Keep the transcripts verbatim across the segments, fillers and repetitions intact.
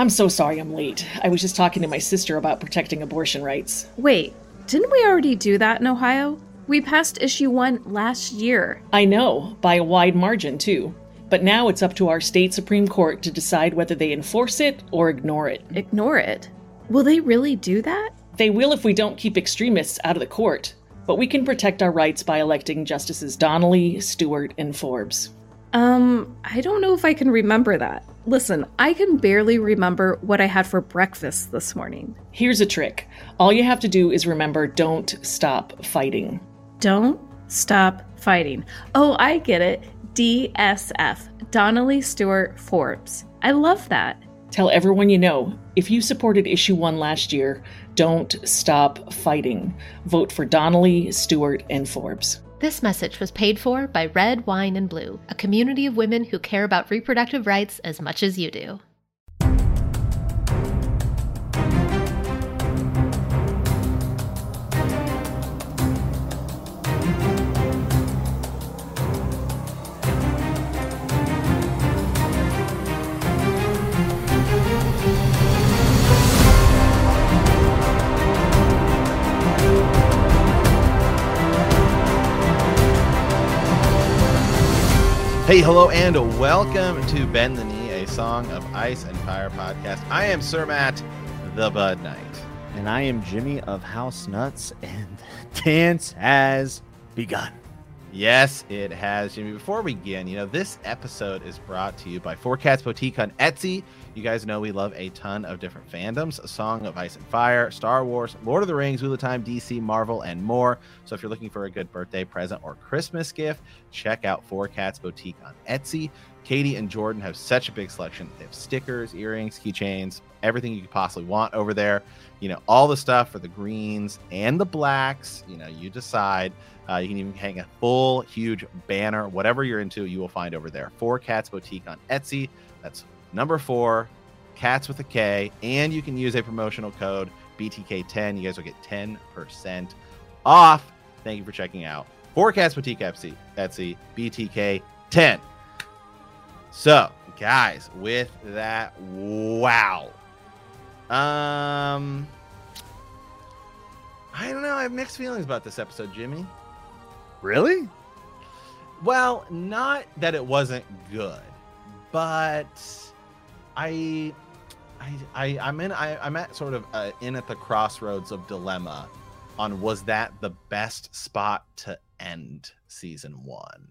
I'm so sorry I'm late. I was just talking to my sister about protecting abortion rights. Wait, didn't we already do that in Ohio? We passed issue one last year. I know, by a wide margin, too. But now it's up to our state Supreme Court to decide whether they enforce it or ignore it. Ignore it? Will they really do that? They will if we don't keep extremists out of the court. But we can protect our rights by electing Justices Donnelly, Stewart, and Forbes. Um, I don't know if I can remember that. Listen, I can barely remember what I had for breakfast this morning. Here's a trick. All you have to do is remember, don't stop fighting. Don't stop fighting. Oh, I get it. D S F. Donnelly, Stewart, Forbes. I love that. Tell everyone you know, if you supported issue one last year, don't stop fighting. Vote for Donnelly, Stewart, and Forbes. This message was paid for by Red, Wine, and Blue, a community of women who care about reproductive rights as much as you do. Hey, hello, and welcome to Bend the Knee, a Song of Ice and Fire podcast. I am Sir Matt, the Bud Knight. And I am Jimmy of House Nuts, and the dance has begun. Yes, it has, Jimmy. Before we begin, you know, this episode is brought to you by Four Cats Boutique on Etsy. You guys know we love a ton of different fandoms, A Song of Ice and Fire, Star Wars, Lord of the Rings, Wheel of Time, D C, Marvel, and more. So if you're looking for a good birthday present or Christmas gift, check out Four Cats Boutique on Etsy. Katie and Jordan have such a big selection. They have stickers, earrings, keychains, everything you could possibly want over there. You know, all the stuff for the greens and the blacks. You know, you decide. Uh, you can even hang a full, huge banner. Whatever you're into, you will find over there. Four Cats Boutique on Etsy. That's number four, Cats with a K. And you can use a promotional code B T K ten. You guys will get ten percent off. Thank you for checking out Four Cats Boutique Etsy, Etsy B T K ten. So, guys, with that, wow. Um, I don't know. I have mixed feelings about this episode, Jimmy. Really? Well, not that it wasn't good, but I, I, I I'm in. I, I'm at sort of uh, in at the crossroads of dilemma on was that the best spot to end season one.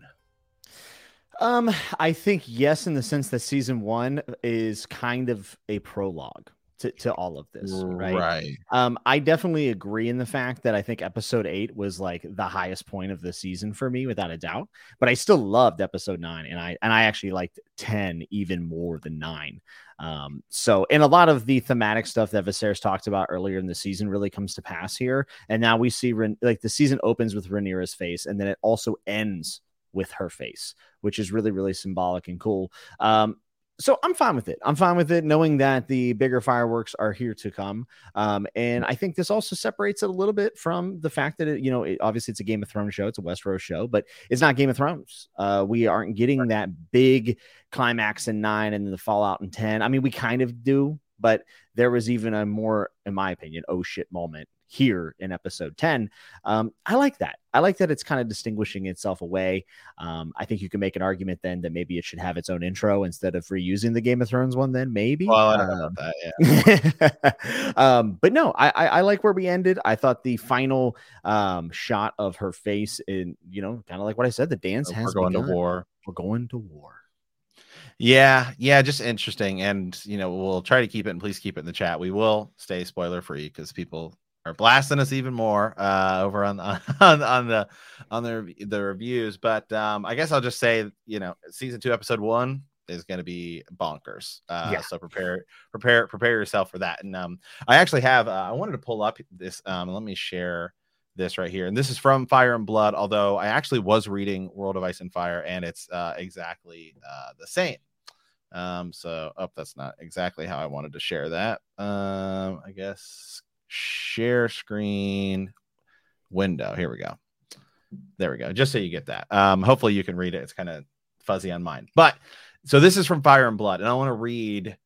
Um, I think yes, in the sense that season one is kind of a prologue to, to all of this, right? Right. Um, I definitely agree in the fact that I think episode eight was like the highest point of the season for me, without a doubt. But I still loved episode nine, and I and I actually liked ten even more than nine. Um, so, and a lot of the thematic stuff that Viserys talked about earlier in the season really comes to pass here. And now we see Ren- like the season opens with Rhaenyra's face, and then it also ends with her face, which is really, really symbolic and cool. Um, so I'm fine with it. I'm fine with it, knowing that the bigger fireworks are here to come. Um, and I think this also separates it a little bit from the fact that, it, you know, it, obviously it's a Game of Thrones show. It's a Westeros show, but it's not Game of Thrones. Uh, we aren't getting that big climax in nine and then the fallout in ten. I mean, we kind of do, but there was even a more, in my opinion, oh shit moment here in episode ten. Um, I like that. I like that it's kind of distinguishing itself away. Um, I think you can make an argument then that maybe it should have its own intro instead of reusing the Game of Thrones one then maybe. Well, I don't know um, about that, yeah. um, but no, I, I, I like where we ended. I thought the final um, shot of her face in, you know, kind of like what I said, the dance so has we're going begun. to war. We're going to war. Yeah, yeah, just interesting. And, you know, we'll try to keep it, and please keep it in the chat. We will stay spoiler free because people are blasting us even more uh, over on, on on the on the the reviews. But um, I guess I'll just say, you know, season two, episode one is going to be bonkers. Uh, Yeah. So prepare, prepare, prepare yourself for that. And um, I actually have. Uh, I wanted to pull up this. Um, let me share this right here, and this is from Fire and Blood. Although I actually was reading World of Ice and Fire, and it's uh, exactly uh, the same. Um, so, oh, that's not exactly how I wanted to share that. Um, I guess. Share screen window. Here we go. There we go. Just so you get that. Um, hopefully you can read it. It's kind of fuzzy on mine. But so this is from Fire and Blood, and I want to read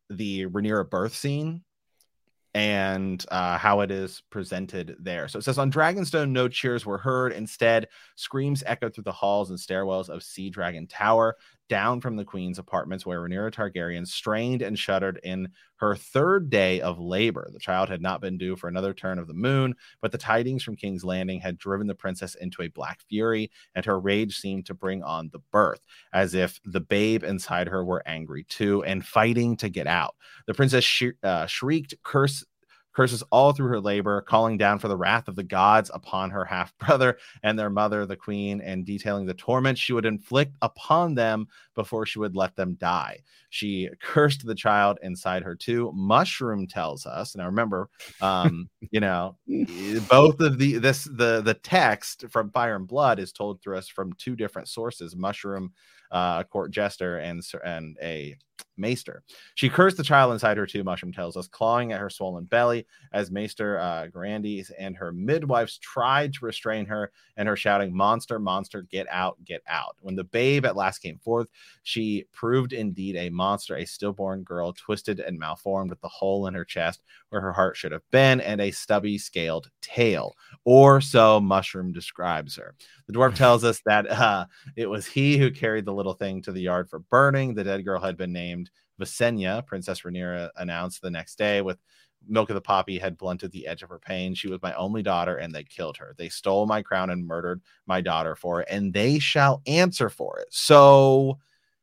the Rhaenyra birth scene and uh, how it is presented there. So it says, on Dragonstone, no cheers were heard. Instead, screams echoed through the halls and stairwells of Sea Dragon Tower, down from the queen's apartments, where Rhaenyra Targaryen strained and shuddered in her third day of labor. The child had not been due for another turn of the moon, but the tidings from King's Landing had driven the princess into a black fury, and her rage seemed to bring on the birth, as if the babe inside her were angry too and fighting to get out. The princess sh- uh, shrieked curse curses all through her labor, calling down for the wrath of the gods upon her half-brother and their mother, the queen, and detailing the torment she would inflict upon them before she would let them die. She cursed the child inside her too. Mushroom tells us, now remember, um, you know, both of the this the the text from Fire and Blood is told through us from two different sources: Mushroom, uh, a court jester, and and a maester. She cursed the child inside her too, Mushroom tells us, clawing at her swollen belly as Maester uh, Grandis and her midwives tried to restrain her, and her shouting, "Monster, monster, get out, get out." When the babe at last came forth, she proved indeed a monster, a stillborn girl, twisted and malformed, with the hole in her chest where her heart should have been, and a stubby scaled tail, or so Mushroom describes her. The dwarf tells us that uh, it was he who carried the little thing to the yard for burning. The dead girl had been named Visenya, Princess Rhaenyra announced the next day. With Milk of the Poppy had blunted the edge of her pain. She was my only daughter, and they killed her. They stole my crown and murdered my daughter for it, and they shall answer for it. So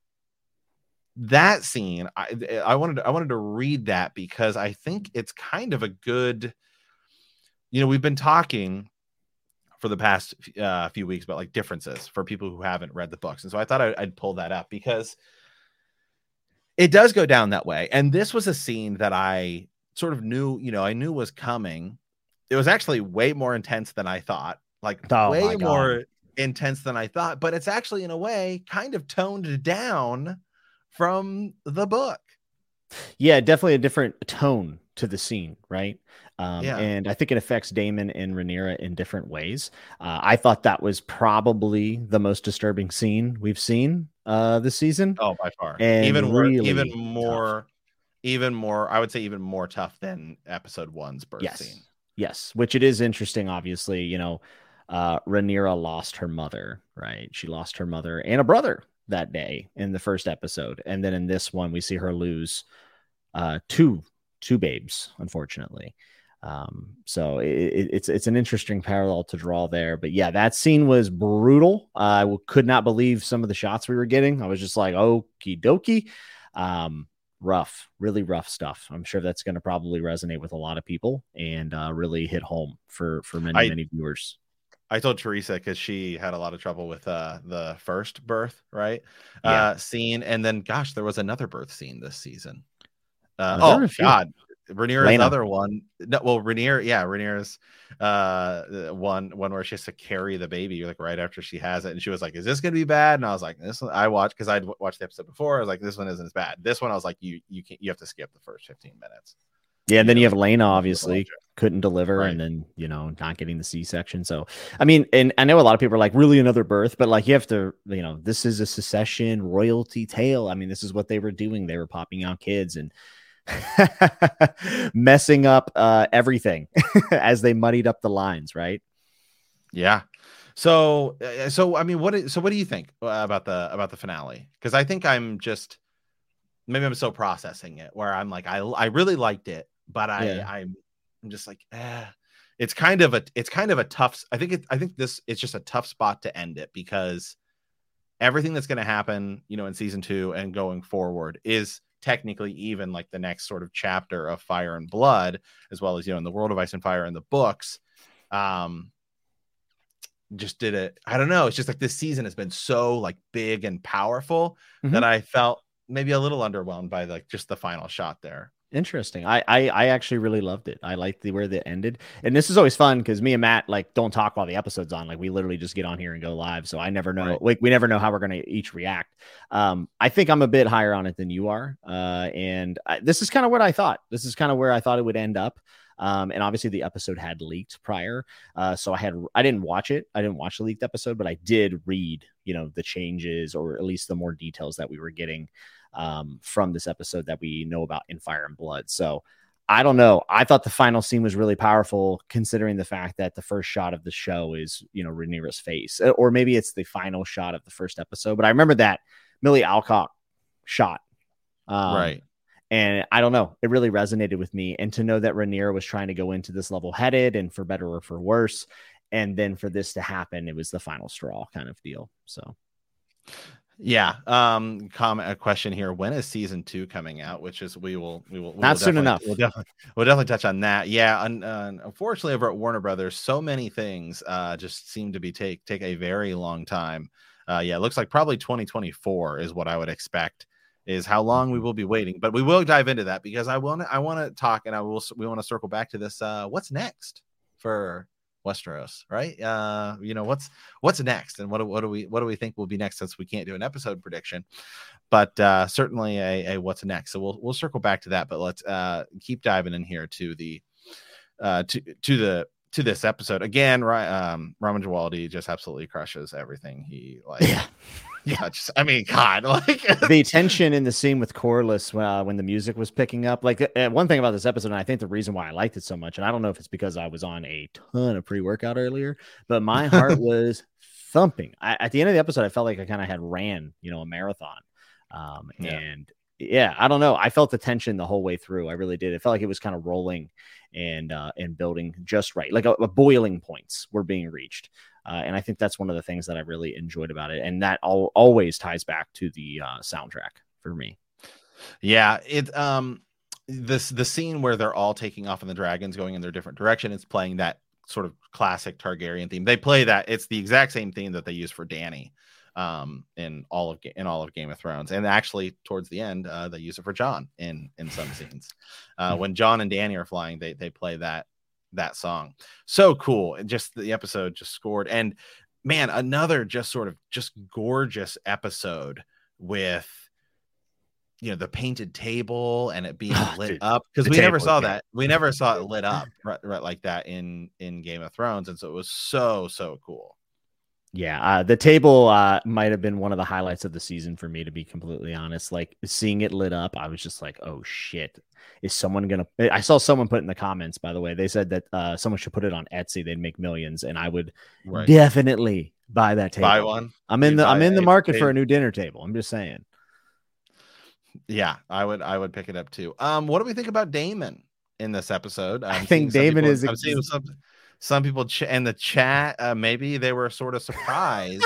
that scene, I, I wanted to, I wanted to read that because I think it's kind of a good, you know, we've been talking for the past uh, few weeks about like differences for people who haven't read the books. And so I thought I'd, I'd pull that up because it does go down that way. And this was a scene that I sort of knew, you know, I knew was coming. It was actually way more intense than I thought, like oh way more intense than I thought, but it's actually in a way kind of toned down from the book. Yeah, definitely a different tone to the scene, right? Um, yeah. And I think it affects Daemon and Rhaenyra in different ways. Uh, I thought that was probably the most disturbing scene we've seen uh, this season. Oh, by far. And even really more, even more, tough. even more, I would say even more tough than episode one's birth yes. scene. Yes, which it is interesting, obviously, you know, uh, Rhaenyra lost her mother, right? She lost her mother and a brother that day in the first episode. And then in this one, we see her lose uh, two, two babes, unfortunately. Um, so it, it, it's, it's an interesting parallel to draw there, but yeah, that scene was brutal. Uh, I could not believe some of the shots we were getting. I was just like, okie dokie. Um, rough, really rough stuff. I'm sure that's going to probably resonate with a lot of people and uh, really hit home for, for many, I, many viewers. I told Teresa because she had a lot of trouble with uh, the first birth, right? Yeah. Uh, scene. And then, gosh, there was another birth scene this season. Uh, oh, God. Rhaenyra's Lena. other one. No, well, Rhaenyra, yeah, Rhaenyra's uh, one one where she has to carry the baby like right after she has it, and she was like, "Is this gonna be bad?" And I was like, "This one I watched because I'd watched the episode before. I was like, this one isn't as bad." This one, I was like, "You you can you have to skip the first fifteen minutes." Yeah, and then you you know, have Lena, obviously couldn't deliver, right. and then you know not getting the C-section. So, I mean, and I know a lot of people are like, "Really, another birth?" But like, you have to, you know, this is a secession royalty tale. I mean, this is what they were doing. They were popping out kids and messing up uh, everything as they muddied up the lines, right? Yeah. So, so I mean, what? So, what do you think about the about the finale? Because I think I'm just maybe I'm so processing it where I'm like, I I really liked it, but I yeah. I'm I'm just like, eh. It's kind of a it's kind of a tough. I think it. I think this it's just a tough spot to end it because everything that's going to happen, you know, in season two and going forward is technically even like the next sort of chapter of Fire and Blood, as well as, you know, in the World of Ice and Fire in the books. Um, just did it. I don't know. It's just like this season has been so like big and powerful mm-hmm. that I felt maybe a little underwhelmed by like just the final shot there. Interesting. I, I I actually really loved it. I liked the where they ended. And this is always fun because me and Matt like don't talk while the episode's on. Like we literally just get on here and go live. So I never know. Right. Like we never know how we're going to each react. Um, I think I'm a bit higher on it than you are. Uh, and I, this is kind of what I thought. This is kind of where I thought it would end up. Um, and obviously the episode had leaked prior. Uh, so I had, I didn't watch it. I didn't watch the leaked episode, but I did read, you know, the changes or at least the more details that we were getting um, from this episode that we know about in Fire and Blood. So I don't know. I thought the final scene was really powerful, considering the fact that the first shot of the show is, you know, Rhaenyra's face, or maybe it's the final shot of the first episode. But I remember that Millie Alcock shot. Um, right. And I don't know, it really resonated with me. And to know that Rhaenyra was trying to go into this level headed and for better or for worse, and then for this to happen, it was the final straw kind of deal. So. Yeah. Um, comment a question here. When is season two coming out? Which is we will we will we not will soon enough. We'll definitely we'll definitely touch on that. Yeah. Un, uh, unfortunately, over at Warner Brothers, so many things uh just seem to be take take a very long time. Uh, yeah, it looks like probably twenty twenty-four is what I would expect. Is how long we will be waiting, but we will dive into that because I want I want to talk and I will we want to circle back to this. Uh, what's next for Westeros, right? Uh, you know, what's what's next, and what do, what do we what do we think will be next, since we can't do an episode prediction, but uh, certainly a, a what's next. So we'll we'll circle back to that, but let's uh, keep diving in here to the uh, to to the to this episode again. Right, um, Ramin Djawadi just absolutely crushes everything he like. Yeah. Yeah, just, I mean, God, like the tension in the scene with Corlys uh, when the music was picking up. Like uh, one thing about this episode, and I think the reason why I liked it so much, and I don't know if it's because I was on a ton of pre-workout earlier, but my heart was thumping. I, at the end of the episode, I felt like I kind of had ran, you know, a marathon. Um, yeah. And yeah, I don't know. I felt the tension the whole way through. I really did. It felt like it was kind of rolling and uh, and building just right, like a, a boiling points were being reached. Uh, and I think that's one of the things that I really enjoyed about it. And that all, always ties back to the uh, soundtrack for me. Yeah. It, um, this, the scene where they're all taking off and the dragons going in their different direction, it's playing that sort of classic Targaryen theme. They play that. It's the exact same theme that they use for Dany um, in all of, in all of Game of Thrones. And actually towards the end, uh, they use it for Jon in, in some scenes. Uh, when Jon and Dany are flying, they, they play that, that song. So cool. And just the episode just scored. And man, another just sort of just gorgeous episode with, you know, the painted table and it being Oh, lit dude, up, because the we never table, saw yeah. that. We never saw it lit up right, right like that in in Game of Thrones. And so it was so, so cool. Yeah, uh, the table uh, might have been one of the highlights of the season for me, to be completely honest. Like seeing it lit up, I was just like, "Oh shit, is someone gonna?" I saw someone put in the comments, by the way. They said that uh, someone should put it on Etsy; they'd make millions, and I would Right. definitely buy that table. Buy one. I'm in You the buy I'm in the a market table. for a new dinner table. I'm just saying. Yeah, I would I would pick it up too. Um, what do we think about Daemon in this episode? I'm I think seeing some Daemon people- is I'm ex- seeing some some people ch- in the chat. Uh, maybe they were sort of surprised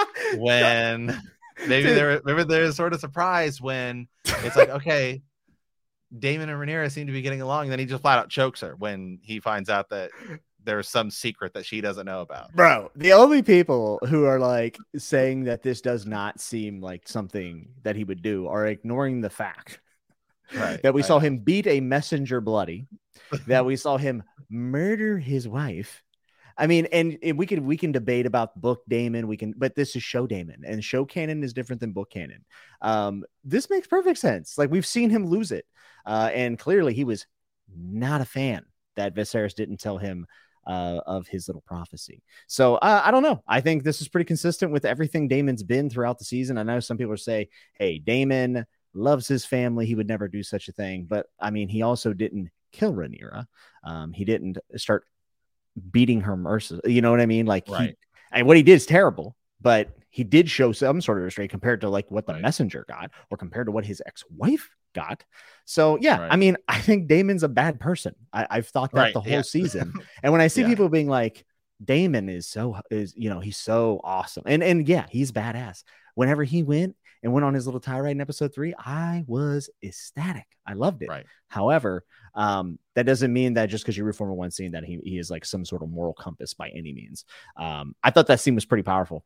when maybe Dude. they were maybe they're sort of surprised when it's like, okay, Daemon and Rhaenyra seem to be getting along, and then he just flat out chokes her when he finds out that there's some secret that she doesn't know about. Bro, the only people who are like saying that this does not seem like something that he would do are ignoring the fact Right. that we I saw know. him beat a messenger bloody, that we saw him murder his wife. I mean, and, and we can we can debate about book Daemon, we can, but this is show Daemon, and show canon is different than book canon. Um, this makes perfect sense. Like we've seen him lose it, uh, and clearly he was not a fan that Viserys didn't tell him uh, of his little prophecy. So uh, I don't know. I think this is pretty consistent with everything Daemon's been throughout the season. I know some people say, "Hey, Daemon loves his family; he would never do such a thing." But I mean, he also didn't kill Rhaenyra. Um, he didn't start beating her mercilessly. You know what I mean? Like, Right. he, and what he did is terrible, but he did show some sort of restraint compared to like what the Right. messenger got, or compared to what his ex-wife got. So yeah, Right. I mean, I think Daemon's a bad person. I, I've thought that Right, the whole yeah. season. And when I see Yeah. people being like, Daemon is so is you know he's so awesome, and and yeah, he's badass. Whenever he went and went on his little tirade in episode three, I was ecstatic. I loved it. Right. However, um, that doesn't mean that just because you root for him in one scene that he, he is like some sort of moral compass by any means. Um, I thought that scene was pretty powerful.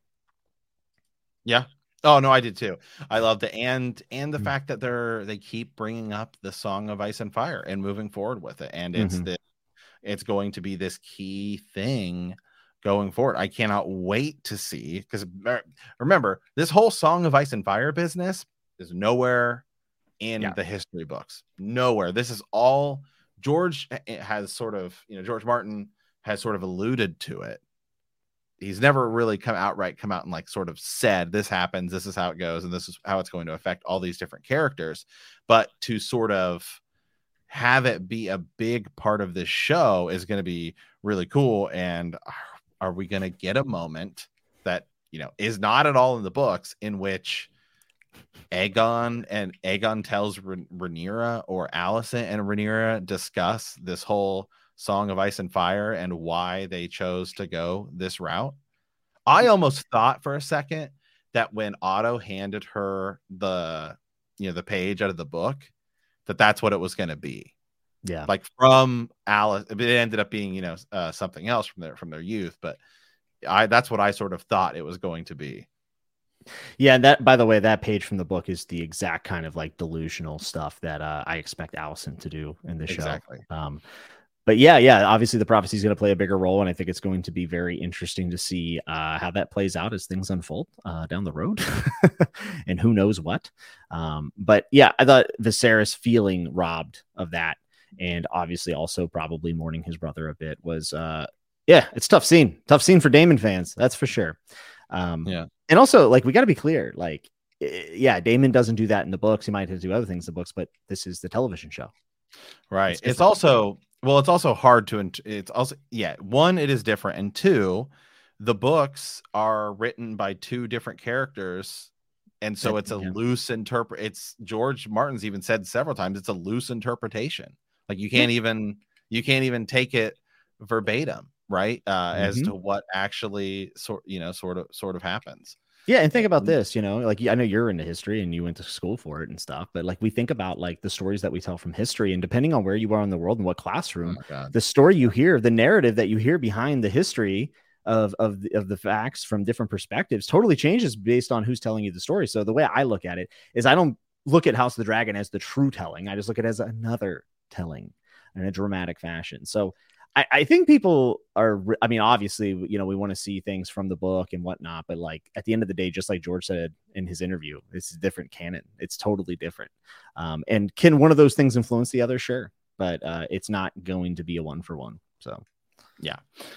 Yeah. Oh no, I did too. I loved it, and and the Mm. fact that they're they keep bringing up the Song of Ice and Fire and moving forward with it, and it's Mhm. the it's going to be this key thing going forward. I cannot wait to see, because remember, this whole Song of Ice and Fire business is nowhere in Yeah. the history books. Nowhere. This is all George has sort of, you know, George Martin has sort of alluded to it he's never really come outright come out and like sort of said this happens, this is how it goes, and this is how it's going to affect all these different characters. But to sort of have it be a big part of this show is going to be really cool. And are we going to get a moment that, you know, is not at all in the books, in which Aegon and Aegon tells Rha- Rhaenyra, or Alicent and Rhaenyra discuss this whole Song of Ice and Fire and why they chose to go this route? I almost thought for a second that when Otto handed her the, you know, the page out of the book, that that's what it was going to be. Yeah. Like from Alice, it ended up being, you know, uh, something else from their, from their youth, but I, that's what I sort of thought it was going to be. Yeah, and that, by the way, that page from the book is the exact kind of like delusional stuff that uh, I expect Alicent to do in the show. Exactly. Um, but yeah, yeah, obviously the prophecy is going to play a bigger role, and I think it's going to be very interesting to see uh, how that plays out as things unfold uh, down the road, and who knows what. Um, but yeah, I thought Viserys feeling robbed of that, and obviously also probably mourning his brother a bit, was uh, yeah, it's a tough scene, tough scene for Daemon fans, that's for sure. Um, yeah. And also, like, we got to be clear, like, yeah, Daemon doesn't do that in the books. He might have to do other things in the books, but this is the television show. Right. It's, it's also, well, it's also hard to, it's also, yeah, one, it is different. And two, the books are written by two different characters. And so it's a yeah. loose interpret. It's George Martin's even said several times, it's a loose interpretation. Like you can't yeah. even, you can't even take it verbatim. Right. Uh, mm-hmm. As to what actually sort, you know, sort of, sort of happens. Yeah. And think about this, you know, like, I know you're into history and you went to school for it and stuff, but like, we think about like the stories that we tell from history, and depending on where you are in the world and what classroom, oh the story you hear, the narrative that you hear behind the history of, of, the, of the facts from different perspectives totally changes based on who's telling you the story. So the way I look at it is I don't look at House of the Dragon as the true telling. I just look at it as another telling in a dramatic fashion. So I, I think people are, I mean, obviously, you know, we want to see things from the book and whatnot, but like at the end of the day, just like George said in his interview, this is different canon. It's totally different. Um, and can one of those things influence the other? Sure. But uh, it's not going to be a one for one. So, yeah.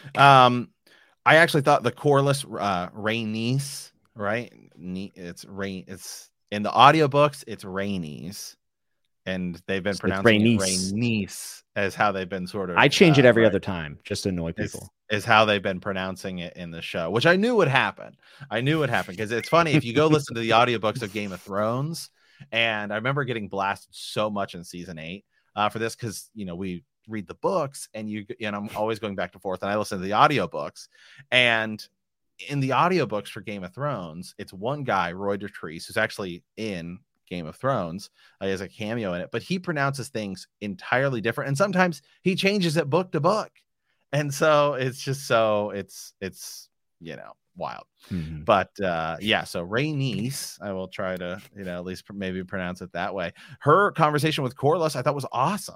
Um, I actually thought the Corlys uh, Rhaenys, right? It's Rain. It's in the audiobooks, it's Rhaenys. And they've been so pronouncing it Rhaenys as how they've been sort of. I change it every uh, other time just to annoy people. Is, is how they've been pronouncing it in the show, which I knew would happen. I knew would happen because it's funny if you go listen to the audiobooks of Game of Thrones. And I remember getting blasted so much in season eight uh, for this because, you know, we read the books and you, you know, I'm always going back and forth and I listen to the audiobooks. And in the audiobooks for Game of Thrones, it's one guy, Roy Dotrice, who's actually in Game of Thrones. Uh, he has a cameo in it, but he pronounces things entirely different, and sometimes he changes it book to book, and so it's just so it's it's you know wild. Mm-hmm. But uh yeah, so Rhaenys, I will try to you know at least maybe pronounce it that way. Her conversation with Corlys I thought was awesome.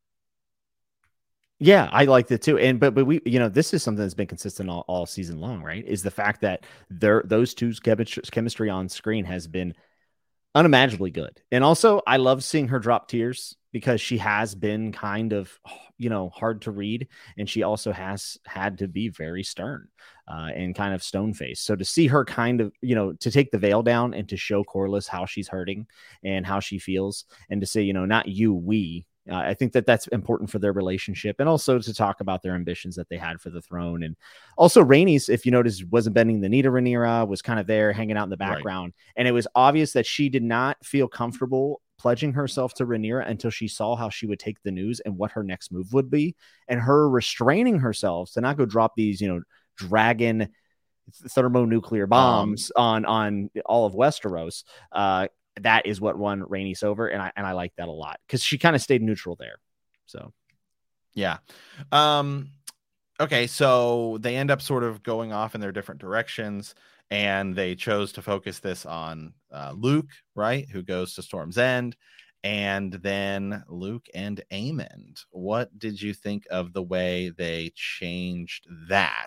Yeah, I liked it too. And but but we, you know, this is something that's been consistent all, all season long, right? Is the fact that there those two's chemistry, chemistry on screen has been unimaginably good. And also I love seeing her drop tears because she has been kind of, you know, hard to read. And she also has had to be very stern uh, and kind of stone faced. So to see her kind of, you know, to take the veil down and to show Corlys how she's hurting and how she feels, and to say, you know, not you, we, Uh, I think that that's important for their relationship, and also to talk about their ambitions that they had for the throne. And also Rhaenys, if you notice, wasn't bending the knee to Rhaenyra, was kind of there hanging out in the background. Right. And it was obvious that she did not feel comfortable pledging herself to Rhaenyra until she saw how she would take the news and what her next move would be. And her restraining herself to not go drop these, you know, dragon thermonuclear bombs um, on, on all of Westeros. Uh, that is what won Rhaenys over. And I, and I like that a lot because she kind of stayed neutral there. So, yeah. Um, okay. So they end up sort of going off in their different directions, and they chose to focus this on uh, Luke, right? Who goes to Storm's End, and then Luke and Aemond. What did you think of the way they changed that?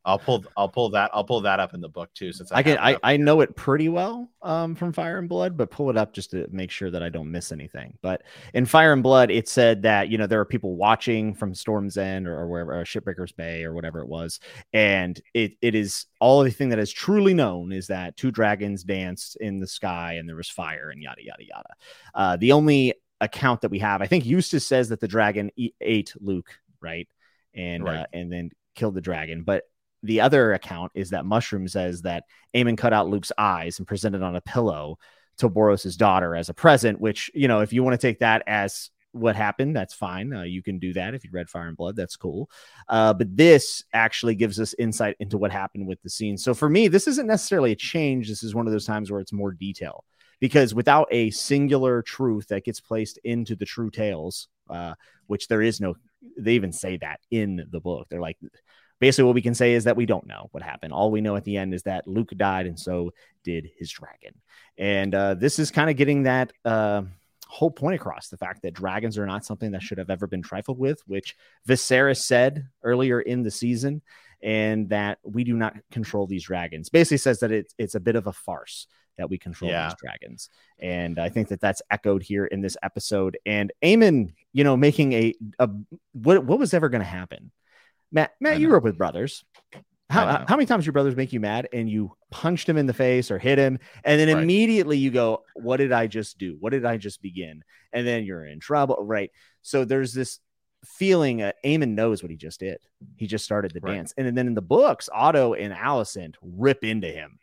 I'll pull I'll pull that I'll pull that up in the book too, since I I can I, I know it pretty well um, from Fire and Blood, but pull it up just to make sure that I don't miss anything. But in Fire and Blood, it said that, you know, there are people watching from Storm's End or, or wherever, or Shipbreaker's Bay or whatever it was, and it it is all the thing that is truly known is that two dragons danced in the sky and there was fire and yada yada yada. Uh, the only account that we have, I think Eustace says that the dragon e- ate Luke, right, and right. Uh, and then killed the dragon, but the other account is that Mushroom says that Aemon cut out Luke's eyes and presented on a pillow to Boros's daughter as a present, which, you know, if you want to take that as what happened, that's fine. Uh, you can do that. If you read Fire and Blood, that's cool. Uh, but this actually gives us insight into what happened with the scene. So for me, this isn't necessarily a change. This is one of those times where it's more detail, because without a singular truth that gets placed into the true tales, uh, which there is no, they even say that in the book. They're like, basically, what we can say is that we don't know what happened. All we know at the end is that Luke died, and so did his dragon. And uh, this is kind of getting that uh, whole point across, the fact that dragons are not something that should have ever been trifled with, which Viserys said earlier in the season, and that we do not control these dragons. Basically says that it's, it's a bit of a farce that we control yeah. these dragons. And I think that that's echoed here in this episode. And Aemon, you know, making a, a what, what was ever going to happen? Matt, Matt, you grew up with brothers. How how many times your brothers make you mad and you punched him in the face or hit him, and then right. immediately you go, "What did I just do? What did I just begin?" And then you're in trouble, right? So there's this feeling. Uh, Aemon knows what he just did. He just started the right. dance, and then in the books, Otto and Alicent rip into him.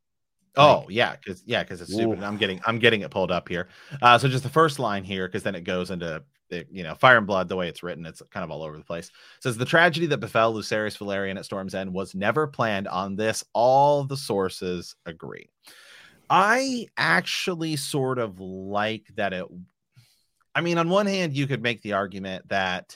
Oh like, yeah, because yeah, because it's stupid. I'm getting I'm getting it pulled up here. Uh, so just the first line here, because then it goes into the, you know, Fire and Blood. The way it's written, it's kind of all over the place. It says the tragedy that befell Lucerys Velaryon at Storm's End was never planned. On this, all the sources agree. I actually sort of like that. It. I mean, on one hand, you could make the argument that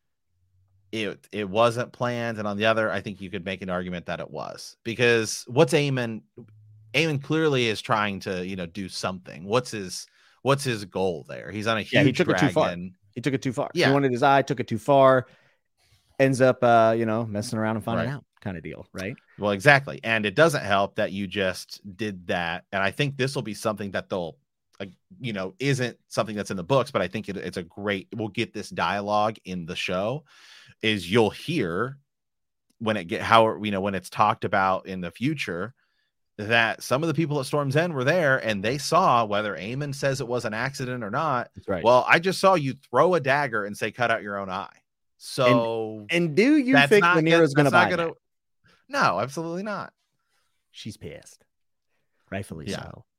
it it wasn't planned, and on the other, I think you could make an argument that it was, because what's Aemon? Aemon clearly is trying to, you know, do something. What's his What's his goal there? He's on a huge yeah, he took dragon. It too far. He took it too far. Yeah. He wanted his eye, took it too far, ends up, uh, you know, messing around and finding right. out kind of deal, right? Well, exactly. And it doesn't help that you just did that. And I think this will be something that they'll, like, you know, isn't something that's in the books, but I think it, it's a great, we'll get this dialogue in the show, is you'll hear when it get, how, you know, when it's talked about in the future, that some of the people at Storm's End were there and they saw, whether Aemon says it was an accident or not. That's right. Well, I just saw you throw a dagger and say, cut out your own eye. So, and, and do you think Rhaenyra's going to buy gonna, that? No, absolutely not. She's pissed. Rightfully yeah. so.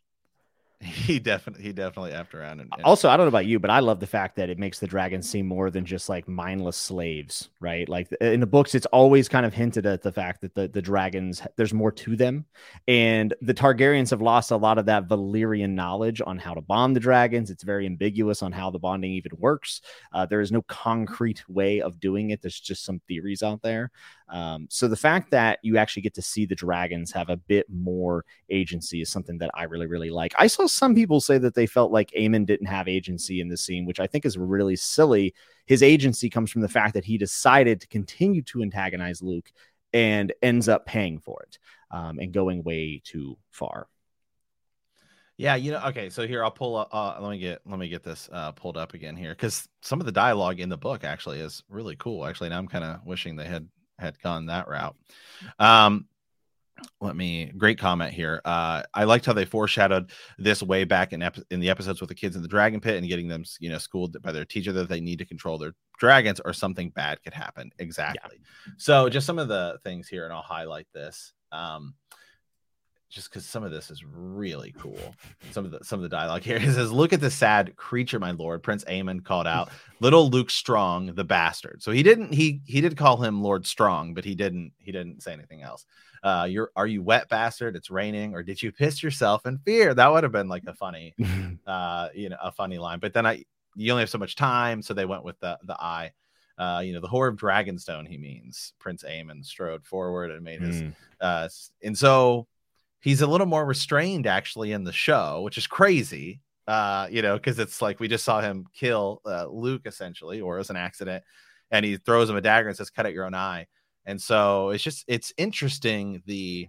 He definitely, he definitely effed around. And, and also, I don't know about you, but I love the fact that it makes the dragons seem more than just like mindless slaves, right? Like in the books, it's always kind of hinted at the fact that the, the dragons, there's more to them. And the Targaryens have lost a lot of that Valyrian knowledge on how to bond the dragons. It's very ambiguous on how the bonding even works. Uh, there is no concrete way of doing it. There's just some theories out there. Um, so the fact that you actually get to see the dragons have a bit more agency is something that I really, really like. I saw some people say that they felt like Aemon didn't have agency in the scene, which I think is really silly. His agency comes from the fact that he decided to continue to antagonize Luke and ends up paying for it um, and going way too far. Yeah, you know, okay, so here I'll pull up, uh, let me get, let me get this uh, pulled up again here, because some of the dialogue in the book actually is really cool. Actually, now I'm kind of wishing they had had gone that route. Um, let me, great comment here. Uh, I liked how they foreshadowed this way back in ep- in the episodes with the kids in the dragon pit and getting them, you know, schooled by their teacher that they need to control their dragons or something bad could happen. Exactly. Yeah. So just some of the things here, and I'll highlight this. Um, just because some of this is really cool. Some of the some of the dialogue here. It says, "Look at the sad creature, my lord." Prince Aemon called out, "Little Luke Strong, the bastard." So he didn't he he did call him Lord Strong, but he didn't he didn't say anything else. Uh, you're are you wet, bastard? It's raining, or did you piss yourself in fear? That would have been like a funny, uh, you know, a funny line. But then I you only have so much time, so they went with the the eye. Uh, you know, the Whore of Dragonstone. He means Prince Aemon strode forward and made his mm. uh, and so. He's a little more restrained actually in the show, which is crazy, uh, you know, because it's like we just saw him kill uh, Luke essentially, or as an accident, and he throws him a dagger and says, "Cut out your own eye." And so it's just it's interesting the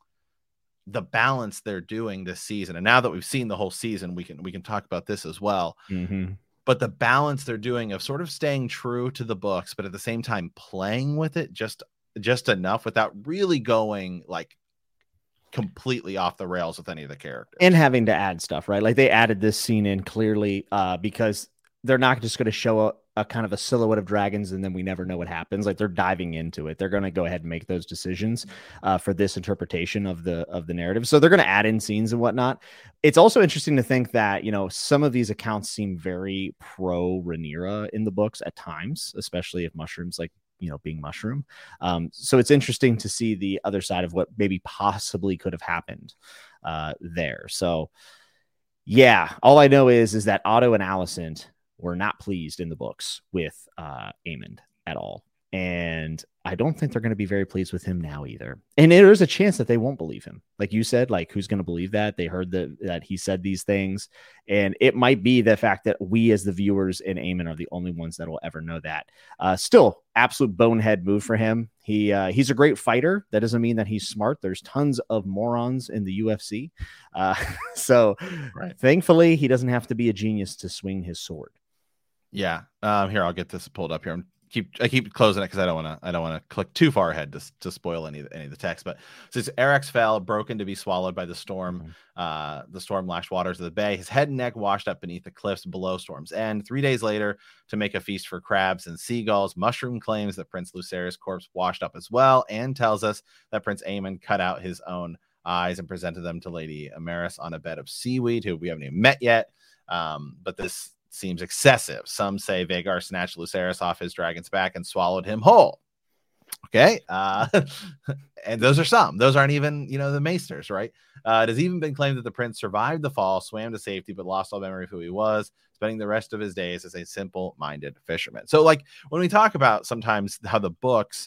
the balance they're doing this season. And now that we've seen the whole season, we can we can talk about this as well. Mm-hmm. But the balance they're doing of sort of staying true to the books, but at the same time playing with it just just enough without really going like completely off the rails with any of the characters. And having to add stuff, right? Like they added this scene in clearly uh, because they're not just going to show a, a kind of a silhouette of dragons and then we never know what happens. Like they're diving into it. They're going to go ahead and make those decisions uh, for this interpretation of the of the narrative. So they're going to add in scenes and whatnot. It's also interesting to think that, you know, some of these accounts seem very pro Rhaenyra in the books at times, especially if Mushroom's like, you know, being Mushroom. Um, so it's interesting to see the other side of what maybe possibly could have happened uh, there. So yeah, all I know is, is that Otto and Alicent were not pleased in the books with uh, Aemond at all. And I don't think they're going to be very pleased with him now either. And there's a chance that they won't believe him. Like you said, like who's going to believe that? They heard that, that he said these things. And it might be the fact that we as the viewers in Aemond are the only ones that will ever know that. Uh, still, absolute bonehead move for him. He uh, He's a great fighter. That doesn't mean that he's smart. There's tons of morons in the U F C. Uh, so right. Thankfully, he doesn't have to be a genius to swing his sword. Yeah. Um, here, I'll get this pulled up here. I'm keep I keep closing it because I don't want to I don't want to click too far ahead to to spoil any any of the text. But since Arrax fell, broken to be swallowed by the storm, mm-hmm. uh, the storm lashed waters of the bay. His head and neck washed up beneath the cliffs below Storm's End. Three days later, to make a feast for crabs and seagulls, Mushroom claims that Prince Lucerys' corpse washed up as well, and tells us that Prince Aemond cut out his own eyes and presented them to Lady Amaris on a bed of seaweed, who we haven't even met yet. Um, but this seems excessive. Some say Vhagar snatched Lucerys off his dragon's back and swallowed him whole. Okay. Uh, and those are some. Those aren't even, you know, the maesters, right? Uh, it has even been claimed that the prince survived the fall, swam to safety, but lost all memory of who he was, spending the rest of his days as a simple-minded fisherman. So, like, when we talk about sometimes how the books,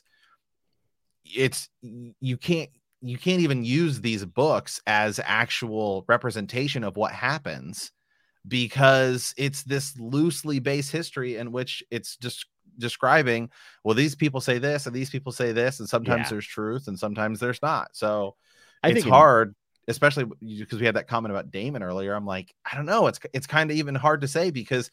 it's, you can't, you can't even use these books as actual representation of what happens, because it's this loosely based history in which it's just describing, well, these people say this and these people say this, and sometimes yeah. there's truth and sometimes there's not. So I it's think hard, it, especially because we had that comment about Daemon earlier. I'm like, I don't know. It's it's kind of even hard to say, because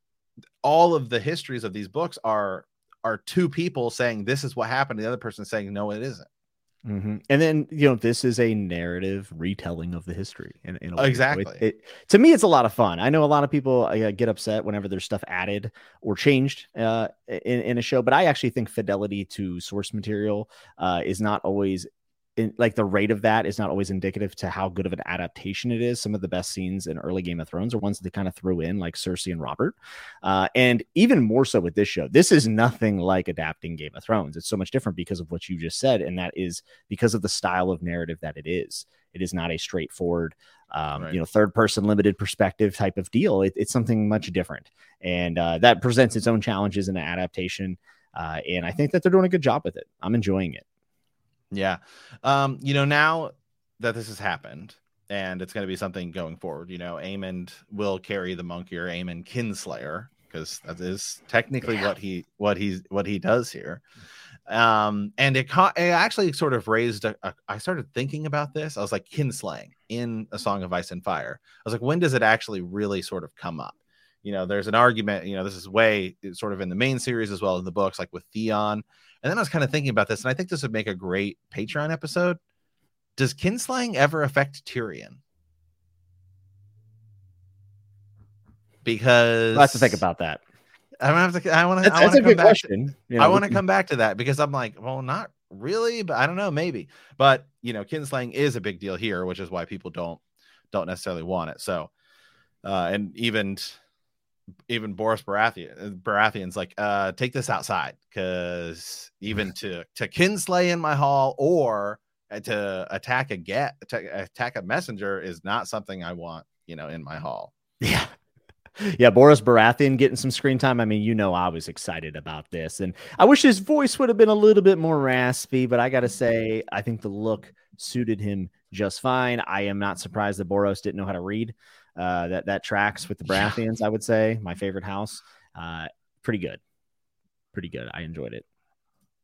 all of the histories of these books are are two people saying this is what happened, the other person saying no, it isn't. Mm-hmm. And then, you know, this is a narrative retelling of the history. In, in a exactly. It, it, to me, it's a lot of fun. I know a lot of people uh, get upset whenever there's stuff added or changed uh, in, in a show, but I actually think fidelity to source material uh, is not always in, like the rate of that is not always indicative to how good of an adaptation it is. Some of the best scenes in early Game of Thrones are ones that they kind of threw in, like Cersei and Robert. Uh, and even more so with this show, this is nothing like adapting Game of Thrones. It's so much different because of what you just said. And that is because of the style of narrative that it is. It is not a straightforward, um, right. you know, third person limited perspective type of deal. It, it's something much different. And uh, that presents its own challenges in the adaptation. Uh, and I think that they're doing a good job with it. I'm enjoying it. Yeah. Um, you know, now that this has happened and it's going to be something going forward, you know, Aemond will carry the monkey, or Aemond Kinslayer, because that is technically yeah. what he, what he's, what he does here. Um, and it, it actually sort of raised, a, a, I started thinking about this. I was like, kinslaying in A Song of Ice and Fire. I was like, when does it actually really sort of come up? You know, there's an argument, you know, this is way sort of in the main series as well as in the books, like with Theon. And then I was kind of thinking about this, and I think this would make a great Patreon episode. Does kinslaying ever affect Tyrion? Because I'll have to think about that. I have to. I want to. That's, that's a good question. To, you know, I want to come back to that, because I'm like, well, not really, but I don't know, maybe. But you know, kinslaying is a big deal here, which is why people don't don't necessarily want it. So, uh, and even. Even Boris Baratheon, Baratheon's like, uh, take this outside, because even to to kinslay in my hall or to attack a get to attack a messenger is not something I want, you know, in my hall. Yeah. Yeah, Boris Baratheon getting some screen time. I mean, you know, I was excited about this, and I wish his voice would have been a little bit more raspy, but I got to say, I think the look suited him just fine. I am not surprised that Boros didn't know how to read. Uh, that that tracks with the Baratheons, I would say. My favorite house. Uh, pretty good. Pretty good. I enjoyed it.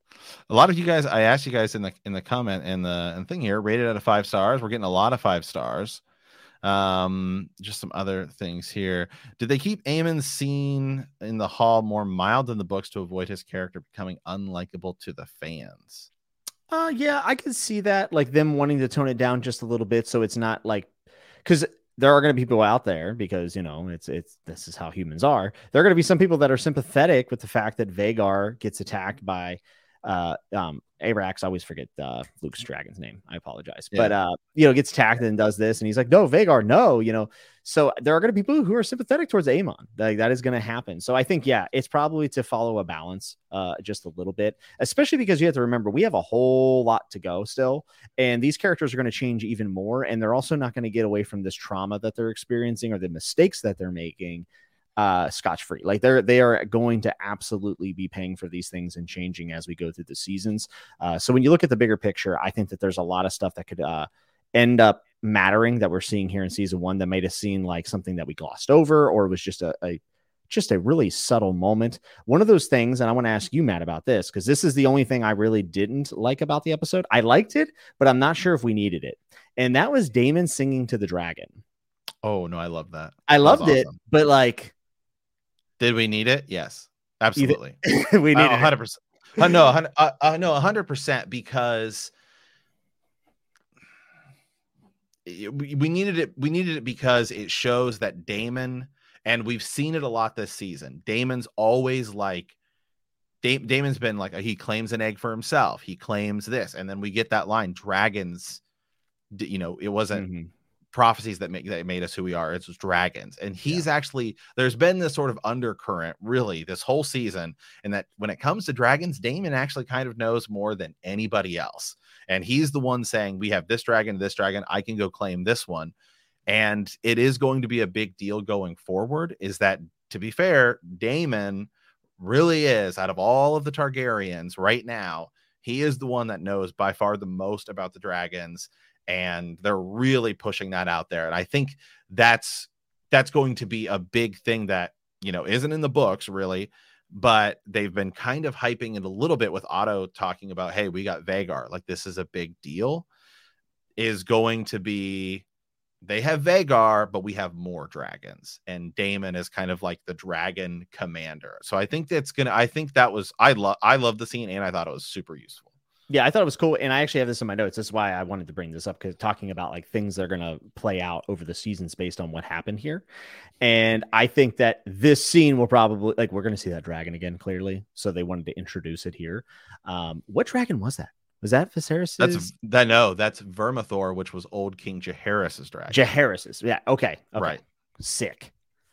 A lot of you guys, I asked you guys in the in the comment in the in the thing here, rated out of five stars. We're getting a lot of five stars. Um, just some other things here. Did they keep Aemon's scene in the hall more mild than the books to avoid his character becoming unlikable to the fans? Uh, yeah, I can see that, like them wanting to tone it down just a little bit, so it's not like, because there are going to be people out there, because you know it's it's this is how humans are. There are going to be some people that are sympathetic with the fact that Vhagar gets attacked by uh um Arax. I always forget uh Luke's dragon's name. I apologize. Yeah. But uh you know, gets attacked and does this, and he's like, no, Vhagar, no, you know. So there are going to be people who are sympathetic towards Aemon. Like, that is going to happen. So I think, yeah, it's probably to follow a balance uh just a little bit, especially because you have to remember we have a whole lot to go still, and these characters are going to change even more, and they're also not going to get away from this trauma that they're experiencing or the mistakes that they're making uh scotch-free. Like they're they are going to absolutely be paying for these things and changing as we go through the seasons. Uh so when you look at the bigger picture, I think that there's a lot of stuff that could uh end up mattering that we're seeing here in season one that made it seem like something that we glossed over, or was just a, a just a really subtle moment. One of those things, and I want to ask you, Matt, about this, because this is the only thing I really didn't like about the episode. I liked it, but I'm not sure if we needed it, and that was Daemon singing to the dragon. Oh no, I love that. I loved awesome. it, but like, did we need it? Yes, absolutely. we need uh, one hundred percent. Uh, no, one hundred, uh, uh, no, one hundred percent, because we, we needed it. We needed it because it shows that Daemon, and we've seen it a lot this season. Daemon's always like, da- Daemon's been like, he claims an egg for himself. He claims this, and then we get that line, dragons. You know, it wasn't. Mm-hmm. prophecies that make that made us who we are. It's dragons, and he's yeah. actually, there's been this sort of undercurrent really this whole season, and that when it comes to dragons, Daemon actually kind of knows more than anybody else, and he's the one saying, we have this dragon, this dragon, I can go claim this one. And it is going to be a big deal going forward, is that, to be fair, Daemon really is, out of all of the Targaryens right now, he is the one that knows by far the most about the dragons. And they're really pushing that out there. And I think that's that's going to be a big thing that, you know, isn't in the books really, but they've been kind of hyping it a little bit with Otto talking about, hey, we got Vhagar, like this is a big deal, is going to be, they have Vhagar, but we have more dragons. And Daemon is kind of like the dragon commander. So I think that's going to, I think that was, I love, I love the scene, and I thought it was super useful. Yeah, I thought it was cool, and I actually have this in my notes. That's why I wanted to bring this up, because talking about like things that are going to play out over the seasons based on what happened here. And I think that this scene will probably, like, we're going to see that dragon again, clearly. So they wanted to introduce it here. Um, what dragon was that? Was that Viserys? That's that no, that's Vermithor, which was old King Jaehaerys's dragon. Jaehaerys's, yeah, okay, okay. Right, sick.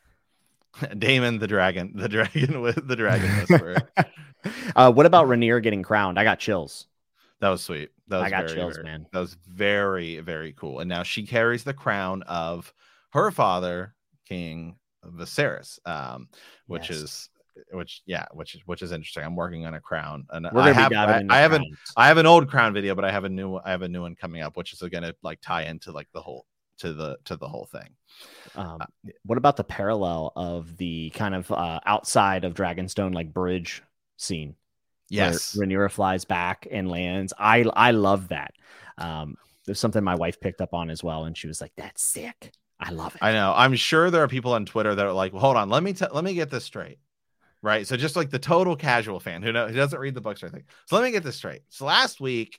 Daemon the dragon, the dragon with the dragon whisperer. uh, what about Rhaenyra getting crowned? I got chills. That was sweet. That was I got very, chills, very, man. That was very, very cool. And now she carries the crown of her father, King Viserys, um, which yes. is, which yeah, which is which is interesting. I'm working on a crown, and We're I gonna have, be I, I haven't, crowns. I have an old crown video, but I have a new, I have a new one coming up, which is going to like tie into like the whole to the to the whole thing. Um, uh, what about the parallel of the kind of uh, outside of Dragonstone like bridge scene? Yes, Rhaenyra flies back and lands. I I love that. Um, there's something my wife picked up on as well, and she was like, "That's sick. I love it." I know. I'm sure there are people on Twitter that are like, well, "Hold on, let me t- let me get this straight." Right. So just like the total casual fan who know who doesn't read the books or anything. So let me get this straight. So last week,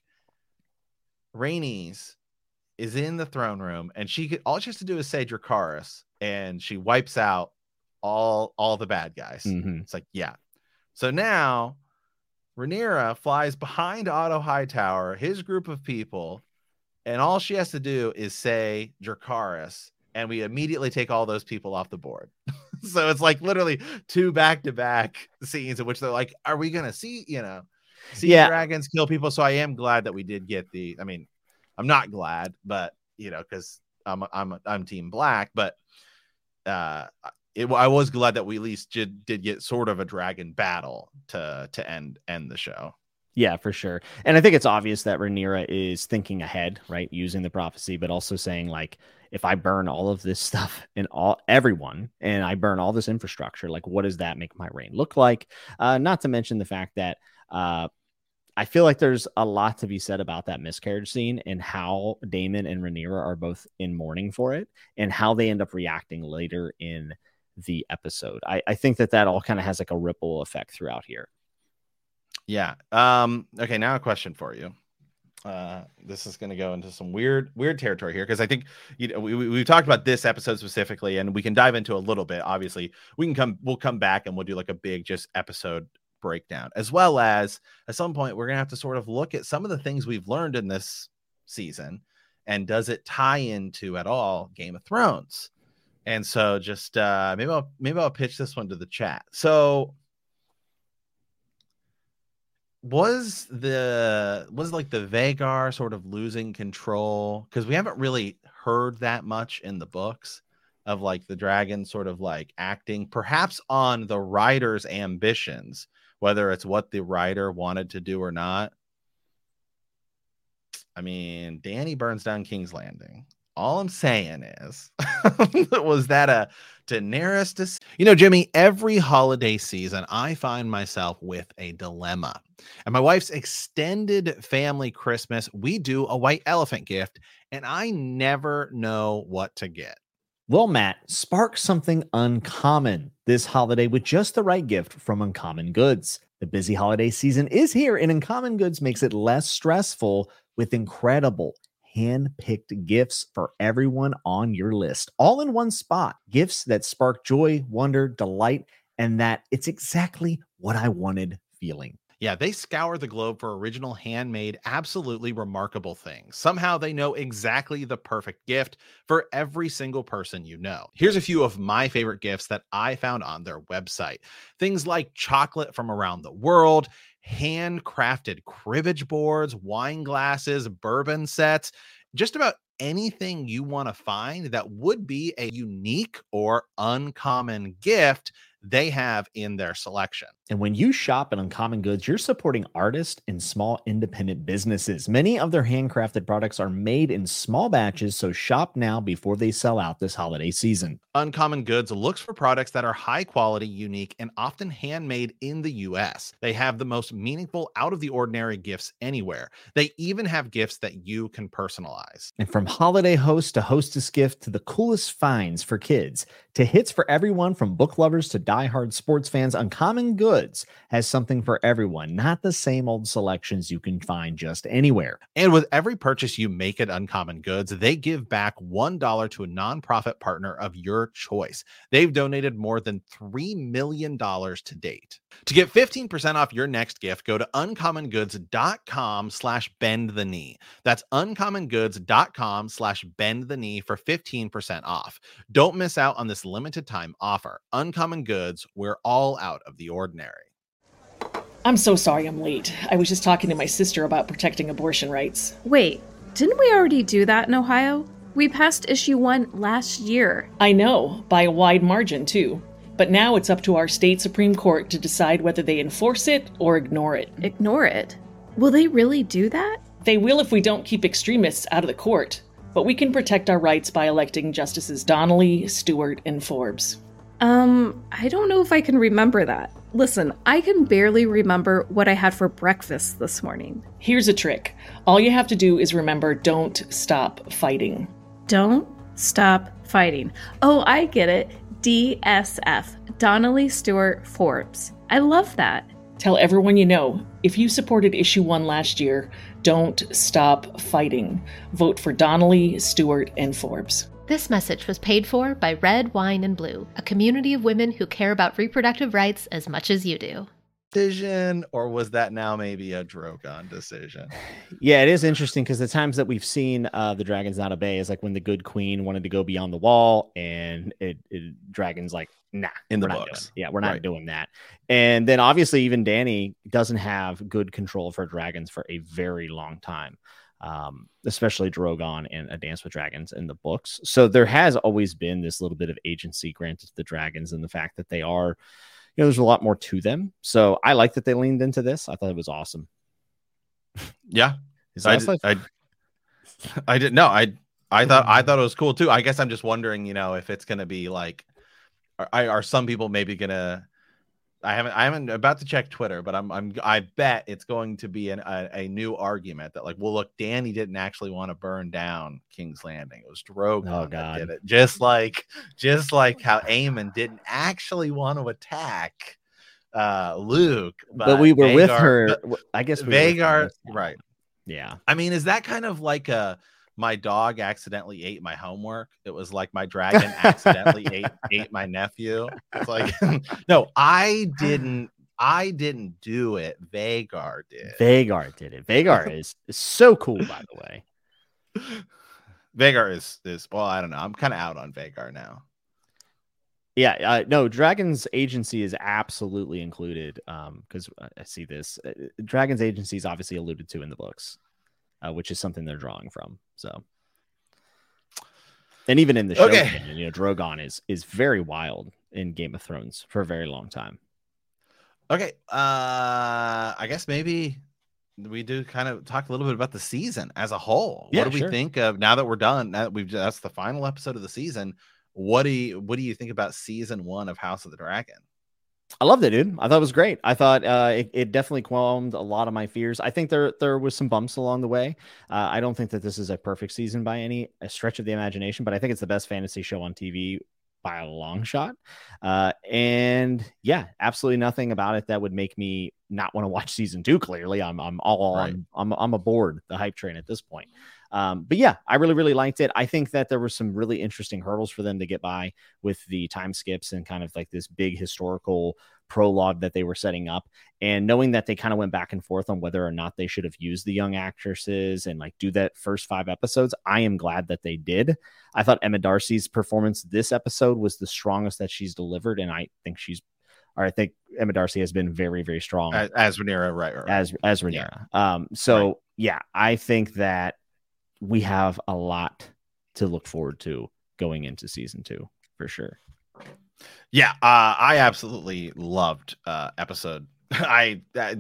Rhaenys is in the throne room, and she could all she has to do is say Dracarys, and she wipes out all all the bad guys. Mm-hmm. It's like, yeah. So now Rhaenyra flies behind Otto Hightower, his group of people, and all she has to do is say Dracarys, and we immediately take all those people off the board. So it's like literally two back-to-back scenes in which they're like, are we going to see, you know, see yeah. dragons kill people? So I am glad that we did get the, I mean, I'm not glad, but, you know, because I'm, I'm, I'm Team Black, but uh, It, I was glad that we at least did, did get sort of a dragon battle to to end end the show. Yeah, for sure. And I think it's obvious that Rhaenyra is thinking ahead, right? Using the prophecy, but also saying like, if I burn all of this stuff and all everyone, and I burn all this infrastructure, like what does that make my reign look like? Uh, not to mention the fact that uh, I feel like there's a lot to be said about that miscarriage scene and how Damon and Rhaenyra are both in mourning for it and how they end up reacting later in the episode. I, I think that that all kind of has like a ripple effect throughout here. Yeah. Um, okay. Now a question for you. Uh, this is going to go into some weird, weird territory here. Cause I think, you know, we, we, we've talked about this episode specifically and we can dive into a little bit. Obviously we can come, we'll come back and we'll do like a big, just episode breakdown, as well as at some point we're going to have to sort of look at some of the things we've learned in this season. And does it tie into at all Game of Thrones? And so just, uh, maybe I'll, maybe I'll pitch this one to the chat. So, Was the was like the Vhagar sort of losing control? Because we haven't really heard that much in the books of like the dragon sort of like acting perhaps on the writer's ambitions, whether it's what the writer wanted to do or not. I mean, Dany burns down King's Landing. All I'm saying is, was that a Daenerys? Dis- you know, Jimmy, every holiday season, I find myself with a dilemma. And my wife's extended family Christmas, we do a white elephant gift, and I never know what to get. Well, Matt, spark something uncommon this holiday with just the right gift from Uncommon Goods. The busy holiday season is here, and Uncommon Goods makes it less stressful with incredible hand-picked gifts for everyone on your list, all in one spot. Gifts that spark joy, wonder, delight, and that it's exactly what I wanted feeling. Yeah, they scour the globe for original, handmade, absolutely remarkable things. Somehow they know exactly the perfect gift for every single person you know. Here's a few of my favorite gifts that I found on their website. Things like chocolate from around the world, handcrafted cribbage boards, wine glasses, bourbon sets, just about anything you want to find that would be a unique or uncommon gift they have in their selection. And when you shop at Uncommon Goods, you're supporting artists and small independent businesses. Many of their handcrafted products are made in small batches, so shop now before they sell out this holiday season. Uncommon Goods looks for products that are high quality, unique, and often handmade in the U S. They have the most meaningful, out of the ordinary gifts anywhere. They even have gifts that you can personalize. And from holiday host to hostess gift to the coolest finds for kids to hits for everyone from book lovers to diehard sports fans, Uncommon Goods has something for everyone, not the same old selections you can find just anywhere. And with every purchase you make at Uncommon Goods, they give back one dollar to a nonprofit partner of your choice. They've donated more than three million dollars to date. To get fifteen percent off your next gift, go to uncommongoods.com slash bend the knee. That's uncommongoods.com slash bend the knee for fifteen percent off. Don't miss out on this limited time offer. Uncommon Goods, we're all out of the ordinary. I'm so sorry I'm late. I was just talking to my sister about protecting abortion rights. Wait, didn't we already do that in Ohio? We passed issue one last year. I know, by a wide margin, too. But now it's up to our state Supreme Court to decide whether they enforce it or ignore it. Ignore it? Will they really do that? They will if we don't keep extremists out of the court. But we can protect our rights by electing Justices Donnelly, Stewart, and Forbes. Um, I don't know if I can remember that. Listen, I can barely remember what I had for breakfast this morning. Here's a trick. All you have to do is remember, don't stop fighting. Don't stop fighting. Oh, I get it. D S F, Donnelly, Stewart, Forbes. I love that. Tell everyone you know, if you supported issue one last year, don't stop fighting. Vote for Donnelly, Stewart, and Forbes. This message was paid for by Red, Wine, and Blue, a community of women who care about reproductive rights as much as you do. Decision, or was that now maybe a Drogon decision? Yeah, it is interesting because the times that we've seen uh, the dragons not obey is like when the good queen wanted to go beyond the wall, and it, it dragons like, nah, in the we're not books. doing, yeah, we're not Right. doing that. And then obviously even Dany doesn't have good control of her dragons for a very long time. Um, especially Drogon and A Dance with Dragons in the books. So there has always been this little bit of agency granted to the dragons, and the fact that they are, you know, there's a lot more to them. So I like that they leaned into this. I thought it was awesome. Yeah, Is I, that like- I, I didn't know. I, I thought, I thought it was cool too. I guess I'm just wondering, you know, if it's going to be like, are, are some people maybe going to I haven't. I haven't about to check Twitter, but I'm. I'm. I bet it's going to be an, a a new argument that like, well, look, Dany didn't actually want to burn down King's Landing. It was Drogon Oh, that God. did it. Just like, just like how Aemon didn't actually want to attack uh, Luke, but, But we were Vhagar, with her. but I guess we were with Vhagar, her. right? Yeah. I mean, is that kind of like a my dog accidentally ate my homework? It was like my dragon accidentally ate ate my nephew. It's like, no, I didn't. I didn't do it. Vhagar did. Vhagar did it. Vhagar is, is so cool, by the way. Vhagar is is well, I don't know. I'm kind of out on Vhagar now. Yeah, uh, no, Dragon's agency is absolutely included. Um, because I see this. Uh, Dragon's agency is obviously alluded to in the books, uh, which is something they're drawing from. So, and even in the show, Okay. canon, you know, Drogon is is very wild in Game of Thrones for a very long time. Okay, uh, I guess maybe we do kind of talk a little bit about the season as a whole. Yeah, what do we sure. think of now that we're done? Now that we've that's the final episode of the season. What do you what do you think about season one of House of the Dragon? I loved it, dude. I thought it was great. I thought uh, it, it definitely quelled a lot of my fears. I think there there was some bumps along the way. Uh, I don't think that this is a perfect season by any a stretch of the imagination, but I think it's the best fantasy show on T V by a long shot. Uh, and yeah, absolutely nothing about it that would make me not want to watch season two. Clearly, I'm I'm all Right. on. I'm I'm aboard the hype train at this point. Um, but yeah, I really, really liked it. I think that there were some really interesting hurdles for them to get by with the time skips and kind of like this big historical prologue that they were setting up. And knowing that they kind of went back and forth on whether or not they should have used the young actresses and like do that first five episodes, I am glad that they did. I thought Emma Darcy's performance this episode was the strongest that she's delivered. And I think she's, or I think Emma Darcy has been very, very strong As, as Rhaenyra, right, right, right. as as Rhaenyra. Um, so Right. yeah, I think that we have a lot to look forward to going into season two for sure. Yeah, uh, I absolutely loved uh, episode. I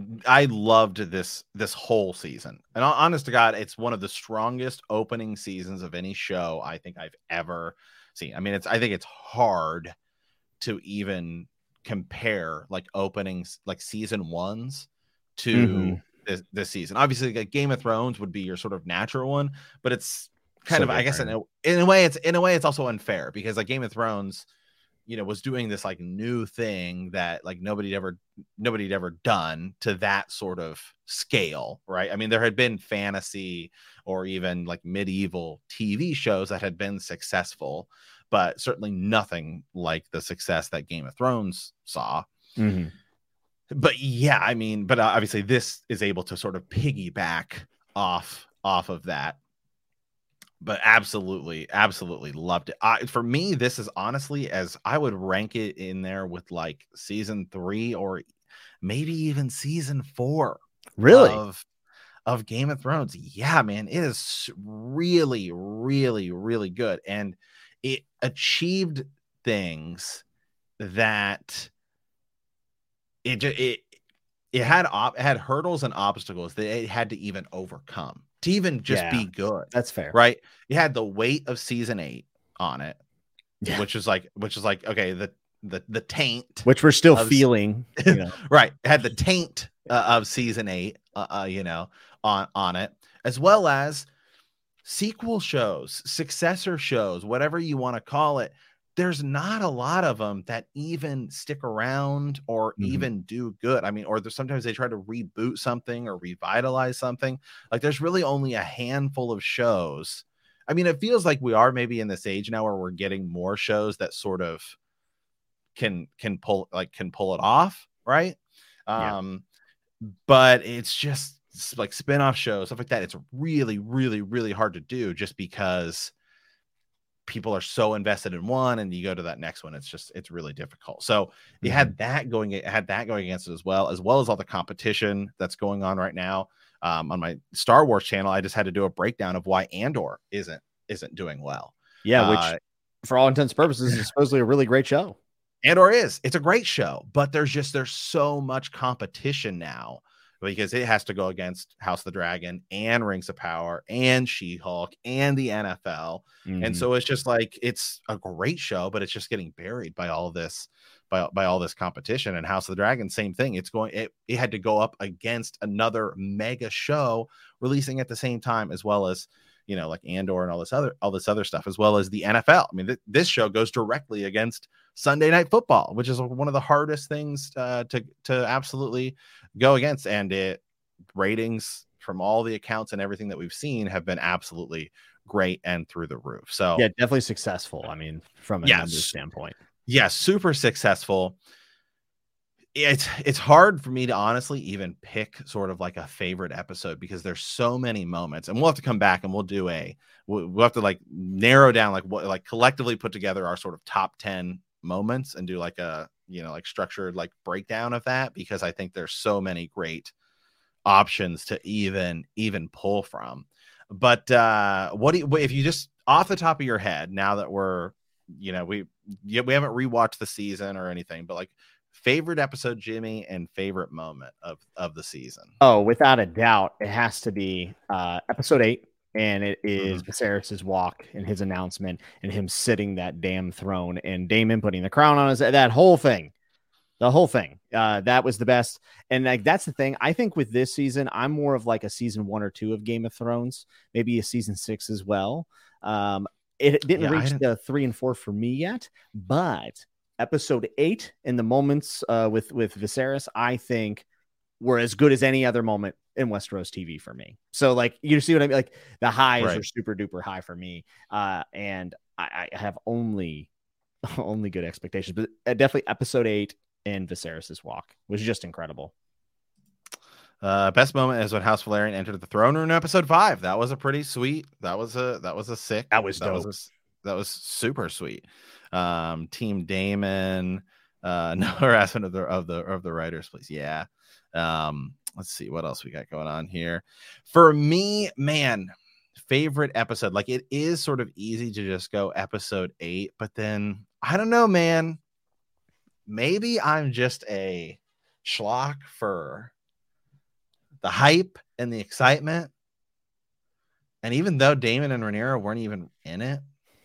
I loved this this whole season, and honest to God, it's one of the strongest opening seasons of any show I think I've ever seen. I mean, it's I think it's hard to even compare like openings like season ones to Mhm. this, this season. Obviously, like Game of Thrones would be your sort of natural one, but it's kind So of I guess in different. a, in a way it's in a way it's also unfair because like Game of Thrones, you know, was doing this like new thing that like nobody ever nobody'd ever done to that sort of scale, right? I mean, there had been fantasy or even like medieval T V shows that had been successful, but certainly nothing like the success that Game of Thrones saw. Mhm. But yeah, I mean, but obviously this is able to sort of piggyback off off of that. But absolutely, absolutely loved it. I, for me, this is honestly as I would rank it in there with like season three or maybe even season four. Really? Of, of Game of Thrones. Yeah, man, it is really, really, really good. And it achieved things that it it it had op- it had hurdles and obstacles that it had to even overcome to even just Yeah. be good. That's fair. Right? It had the weight of season eight on it, Yeah. which is like which is like okay, the the the taint, Which we're still Of- feeling. You know. right? It had the taint uh, of season eight, uh, uh, you know, on on it, as well as sequel shows, successor shows, whatever you want to call it. There's not a lot of them that even stick around or Mhm. even do good. I mean, or there's sometimes they try to reboot something or revitalize something. Like there's really only a handful of shows. I mean, it feels like we are maybe in this age now where we're getting more shows that sort of can can pull like can pull it off, right? Yeah. Um, but it's just it's like spin-off shows, stuff like that. It's really, really, really hard to do just because people are so invested in one and you go to that next one. It's just it's really difficult. So you had that going, it had that going against it as well, as well as all the competition that's going on right now. Um, on my Star Wars channel, I just had to do a breakdown of why Andor isn't isn't doing well. Yeah, which Uh, for all intents and purposes is supposedly a really great show. Andor is it's a great show, but there's just there's so much competition now because it has to go against House of the Dragon and Rings of Power and She-Hulk and the N F L. And Mhm. so it's just like it's a great show, but it's just getting buried by all this by by all this competition. And House of the Dragon, same thing. It's going it, it had to go up against another mega show releasing at the same time, as well as, you know, like Andor and all this other all this other stuff, as well as the N F L. I mean, th- this show goes directly against Sunday Night Football, which is one of the hardest things uh, to to absolutely go against. And it ratings from all the accounts and everything that we've seen have been absolutely great and through the roof. So yeah, definitely successful. I mean, from a yes, numbers standpoint. Yeah, super successful. It's it's hard for me to honestly even pick sort of like a favorite episode, because there's so many moments, and we'll have to come back and we'll do a we'll, we'll have to like narrow down like what like collectively put together our sort of top ten moments and do like a, you know, like structured like breakdown of that, because I think there's so many great options to even even pull from. But uh what do you, if you just off the top of your head, now that we're, you know, we yeah, we haven't rewatched the season or anything, but like favorite episode, Jimmy, and favorite moment of of the season? Oh, without a doubt, it has to be uh episode eight, and it is mm-hmm. Viserys's walk and his announcement and him sitting that damn throne and Daemon putting the crown on his, that whole thing. The whole thing. Uh, that was the best. And like, that's the thing. I think with this season, I'm more of like a season one or two of Game of Thrones, maybe a season six as well. Um, it didn't yeah, reach didn't... the three and four for me yet, but episode eight and the moments uh, with, with Viserys, I think were as good as any other moment in Westeros T V for me. So like, you see what I mean? Like the highs right. are super duper high for me. Uh, and I, I have only, only good expectations, but definitely episode eight and Viserys's walk was just incredible. Uh, best moment is when House Valerian entered the throne room in episode five. That was a pretty sweet. That was a that was a sick. That was that dope. Was a, that was super sweet. Um, Team Daemon. Uh, no harassment of the of the of the writers, please. Yeah. Um, let's see what else we got going on here. For me, man, favorite episode. Like, it is sort of easy to just go episode eight, but then I don't know, man. Maybe I'm just a schlock for the hype and the excitement. And even though Daemon and Rhaenyra weren't even in it,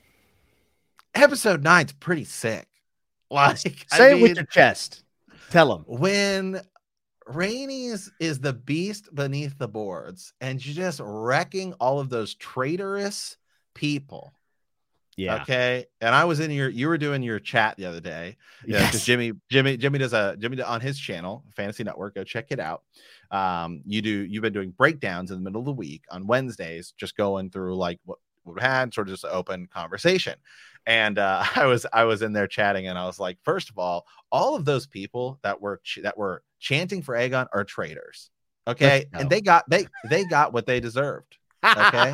episode nine's pretty sick. Like, say I it mean, with your chest. Tell them. When Rhaenys is the beast beneath the boards and you're just wrecking all of those traitorous people. Yeah. Okay. And I was in your, you were doing your chat the other day. Yeah. Because yes. Jimmy, Jimmy, Jimmy does a Jimmy on his channel, Fantasy Network. Go check it out. Um, you do, you've been doing breakdowns in the middle of the week on Wednesdays, just going through like what we had, sort of just open conversation. And uh, I was, I was in there chatting, and I was like, first of all, all of those people that were, ch- that were chanting for Aegon are traitors. Okay. No. And they got, they, they got what they deserved. Okay.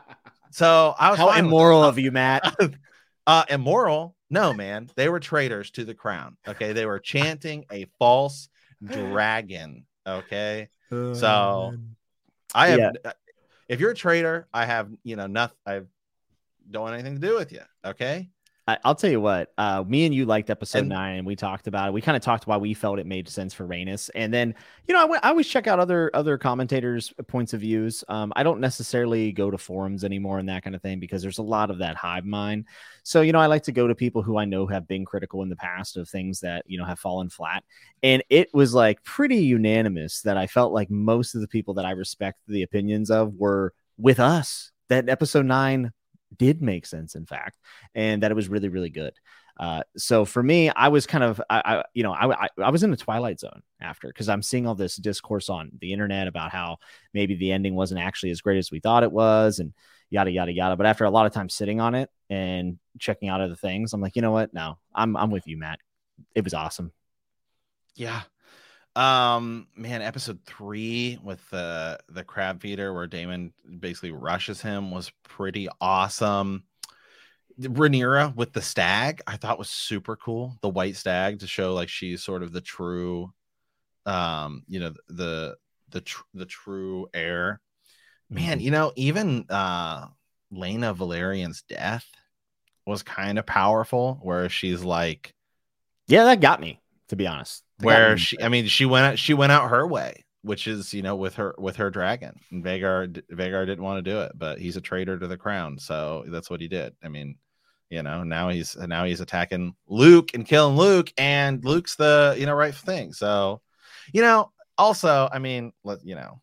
So I was how immoral of you, Matt. uh, immoral? No, man. They were traitors to the crown. Okay, they were chanting a false dragon. Okay, oh, so man. I have. Yeah. If you're a traitor, I have. You know, nothing. I don't want anything to do with you. Okay. I, I'll tell you what. Uh, me and you liked episode and, nine, and we talked about it. We kind of talked why we felt it made sense for Rhaenys, and then you know, I, went, I always check out other other commentators' points of views. Um, I don't necessarily go to forums anymore and that kind of thing, because there's a lot of that hive mind. So you know, I like to go to people who I know have been critical in the past of things that you know have fallen flat, and it was like pretty unanimous that I felt like most of the people that I respect the opinions of were with us. That episode nine did make sense, in fact, and that it was really, really good. Uh, so for me, I was kind of, I, I you know, I, I, I was in the Twilight Zone after, because I'm seeing all this discourse on the internet about how maybe the ending wasn't actually as great as we thought it was, and yada, yada, yada. But after a lot of time sitting on it and checking out other things, I'm like, you know what? No, I'm, I'm with you, Matt. It was awesome. Yeah. Um, man, episode three with the the crab feeder where Daemon basically rushes him was pretty awesome. Rhaenyra with the stag, I thought was super cool. The white stag, to show like she's sort of the true, um, you know, the the tr- the true heir. Man, you know, even uh, Laena Valerian's death was kind of powerful, where she's like, yeah, that got me, to be honest. Where she, I mean, she went out, she went out her way, which is, you know, with her, with her dragon. And Vhagar, Vhagar didn't want to do it, but he's a traitor to the crown. So that's what he did. I mean, you know, now he's now he's attacking Luke and killing Luke, and Luke's the, you know, right thing. So, you know, also, I mean, let you know,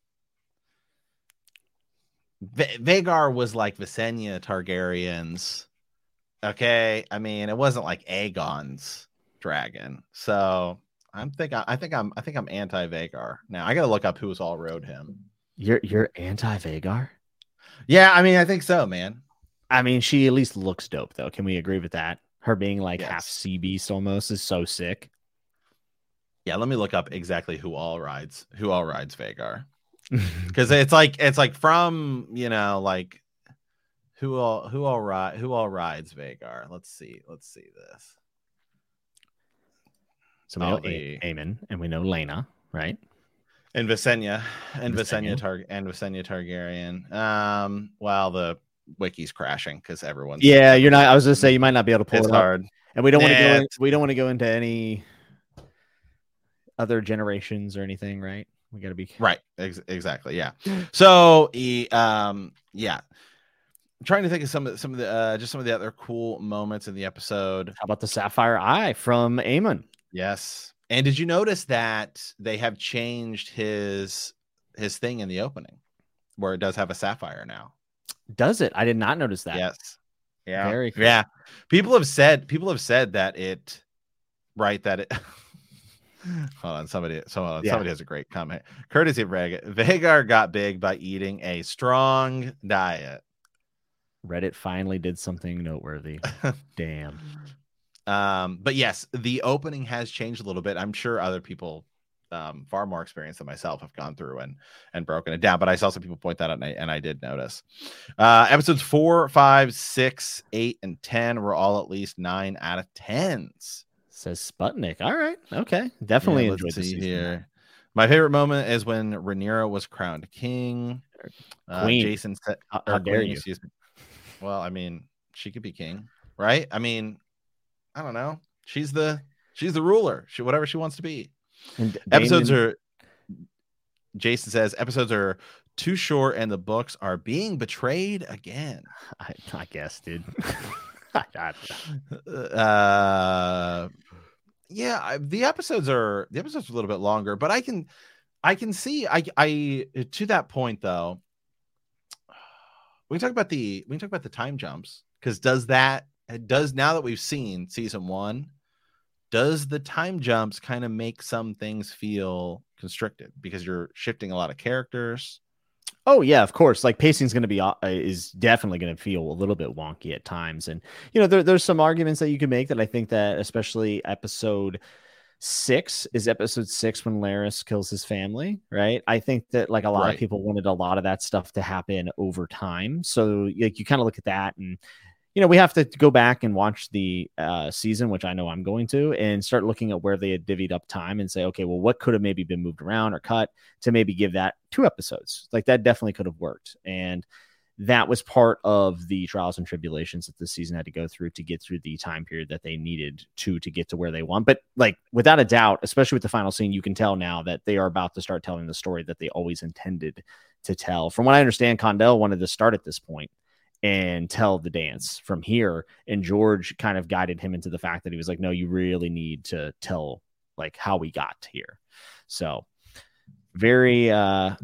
v- Vhagar was like Visenya Targaryen's. Okay, I mean, it wasn't like Aegon's dragon. So I'm think I, I think I'm I think I'm anti Vhagar now. I gotta look up who's all rode him. You're you're anti Vhagar? Yeah, I mean, I think so, man. I mean, she at least looks dope, though. Can we agree with that? Her being like Yes. half sea beast almost is so sick. Yeah, let me look up exactly who all rides who all rides Vhagar, because it's like it's like from, you know, like who all who all ride who all rides Vhagar. Let's see, let's see this. So we know Oh, the- A- Aemon, and we know Lena, right? And Visenya and Visenya. Visenya Tar and Visenya Targaryen. Um, well, the wiki's crashing because everyone's Yeah, you're not. I was gonna say you might not be able to pull it's it up, hard. and we don't want to Nah, go. In, we don't want to go into any other generations or anything, right? We got to be Right. Ex- exactly. Yeah. So, he, um, yeah. I'm trying to think of some of some of the uh, just some of the other cool moments in the episode. How about the Sapphire Eye from Aemon? Yes. And did you notice that they have changed his his thing in the opening, where it does have a sapphire now? Does it? I did not notice that. Yes. Yeah. Very cool. Yeah. People have said people have said that it, right? That it. Hold on, somebody, someone, Yeah. somebody has a great comment. Courtesy of Reg, Vhagar got big by eating a strong diet. Reddit finally did something noteworthy. Damn. Um, but yes, the opening has changed a little bit. I'm sure other people, um, far more experienced than myself, have gone through and and broken it down. But I saw some people point that out, and I, and I did notice. Uh, episodes four, five, six, eight, and ten were all at least nine out of tens. Says Sputnik. All right. Okay. Definitely Yeah, enjoyed let's this see season. here. My favorite moment is when Rhaenyra was crowned king. Uh, Queen. Jason said, How, or how dare queen, you? excuse me. Well, I mean, she could be king, right? I mean, I don't know. She's the she's the ruler. She whatever she wants to be. And Episodes Damon- are. Jason says episodes are too short, and the books are being betrayed again. I, I guess, dude. I, I don't know. Uh, yeah, I, the episodes are the episodes are a little bit longer, but I can, I can see. I I to that point though. We can talk about the we can talk about the time jumps, because does that does now that we've seen season one, does the time jumps kind of make some things feel constricted because you're shifting a lot of characters? Oh yeah, of course. Like pacing's going to be uh, is definitely going to feel a little bit wonky at times, and you know there, there's some arguments that you can make that I think that especially episode six is episode six when Larys kills his family, right? I think that like a lot Right. of people wanted a lot of that stuff to happen over time, so like you kind of look at that and. You know, we have to go back and watch the uh, season, which I know I'm going to, and start looking at where they had divvied up time and say, okay, well, what could have maybe been moved around or cut to maybe give that two episodes? Like that definitely could have worked. And that was part of the trials and tribulations that the season had to go through to get through the time period that they needed to to get to where they want. But like without a doubt, especially with the final scene, you can tell now that they are about to start telling the story that they always intended to tell. From what I understand, Condell wanted to start at this point and tell the dance from here, and George kind of guided him into the fact that he was like, no, you really need to tell like how we got here. So very uh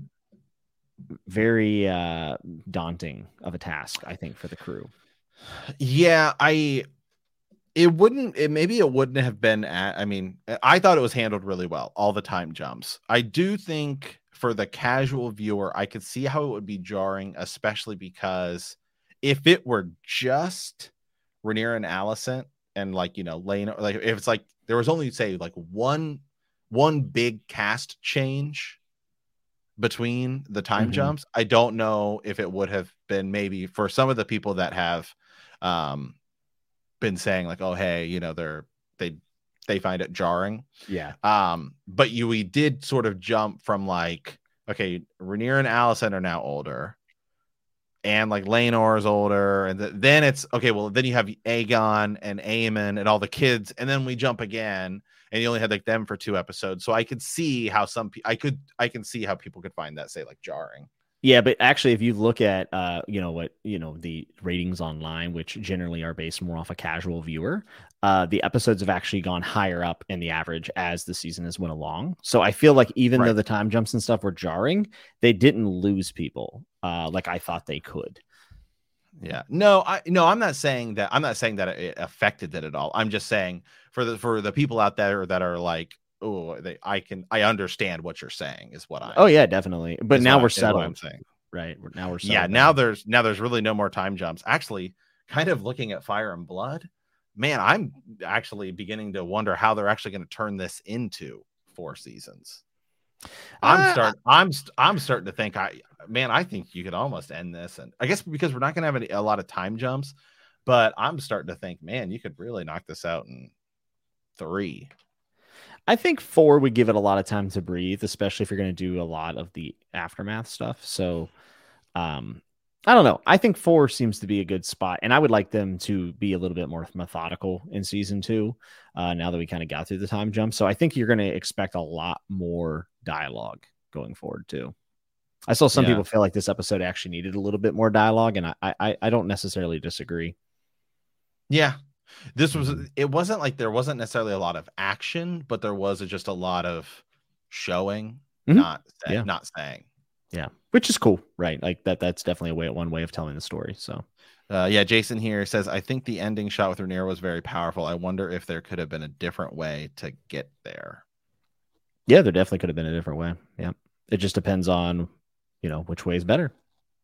very uh daunting of a task, I think, for the crew. Yeah, I it wouldn't it maybe it wouldn't have been at, I mean, I thought it was handled really well, all the time jumps. I do think for the casual viewer, I could see how it would be jarring, especially because if it were just Rhaenyra and Alicent and like, you know, Lena, like if it's like there was only say like one one big cast change between the time Mhm. jumps, I don't know if it would have been maybe for some of the people that have um been saying like, oh hey, you know, they're they they find it jarring. Yeah. Um, but you we did sort of jump from like, okay, Rhaenyra and Alicent are now older, and like Laenor is older, and th- then it's okay. Well, then you have Aegon and Aemon and all the kids, and then we jump again, and you only had like them for two episodes. So I could see how some pe- I could I can see how people could find that say like jarring. Yeah, but actually, if you look at, uh, you know, what, you know, the ratings online, which generally are based more off a casual viewer, uh, the episodes have actually gone higher up in the average as the season has went along. So I feel like even Right. though the time jumps and stuff were jarring, they didn't lose people uh, like I thought they could. Yeah, no, I no, I'm not saying that. I'm not saying that it affected it at all. I'm just saying for the for the people out there that are like, oh, they, I can, I understand what you're saying is what I. Oh yeah, definitely. But now what, we're settled. I'm saying. Right. Now we're settled yeah. down. Now there's now there's really no more time jumps. Actually, kind of looking at Fire and Blood, man, I'm actually beginning to wonder how they're actually going to turn this into four seasons. I'm Uh, start. I'm st- I'm starting to think. I man, I think you could almost end this, and I guess because we're not going to have any, a lot of time jumps, but I'm starting to think, man, you could really knock this out in three. I think four would give it a lot of time to breathe, especially if you're going to do a lot of the aftermath stuff. So, um, I don't know. I think four seems to be a good spot, and I would like them to be a little bit more methodical in season two. Uh, now that we kind of got through the time jump, so I think you're going to expect a lot more dialogue going forward too. I saw some Yeah. people feel like this episode actually needed a little bit more dialogue, and I I, I don't necessarily disagree. Yeah, this was. It wasn't like there wasn't necessarily a lot of action, but there was just a lot of showing, Mhm. not say, Yeah. not saying. Yeah, which is cool, right? Like that. That's definitely a way, one way of telling the story. So. Uh, yeah, Jason here says, I think the ending shot with Rhaenyra was very powerful. I wonder if there could have been a different way to get there. Yeah, there definitely could have been a different way. Yeah. It just depends on, you know, which way is better.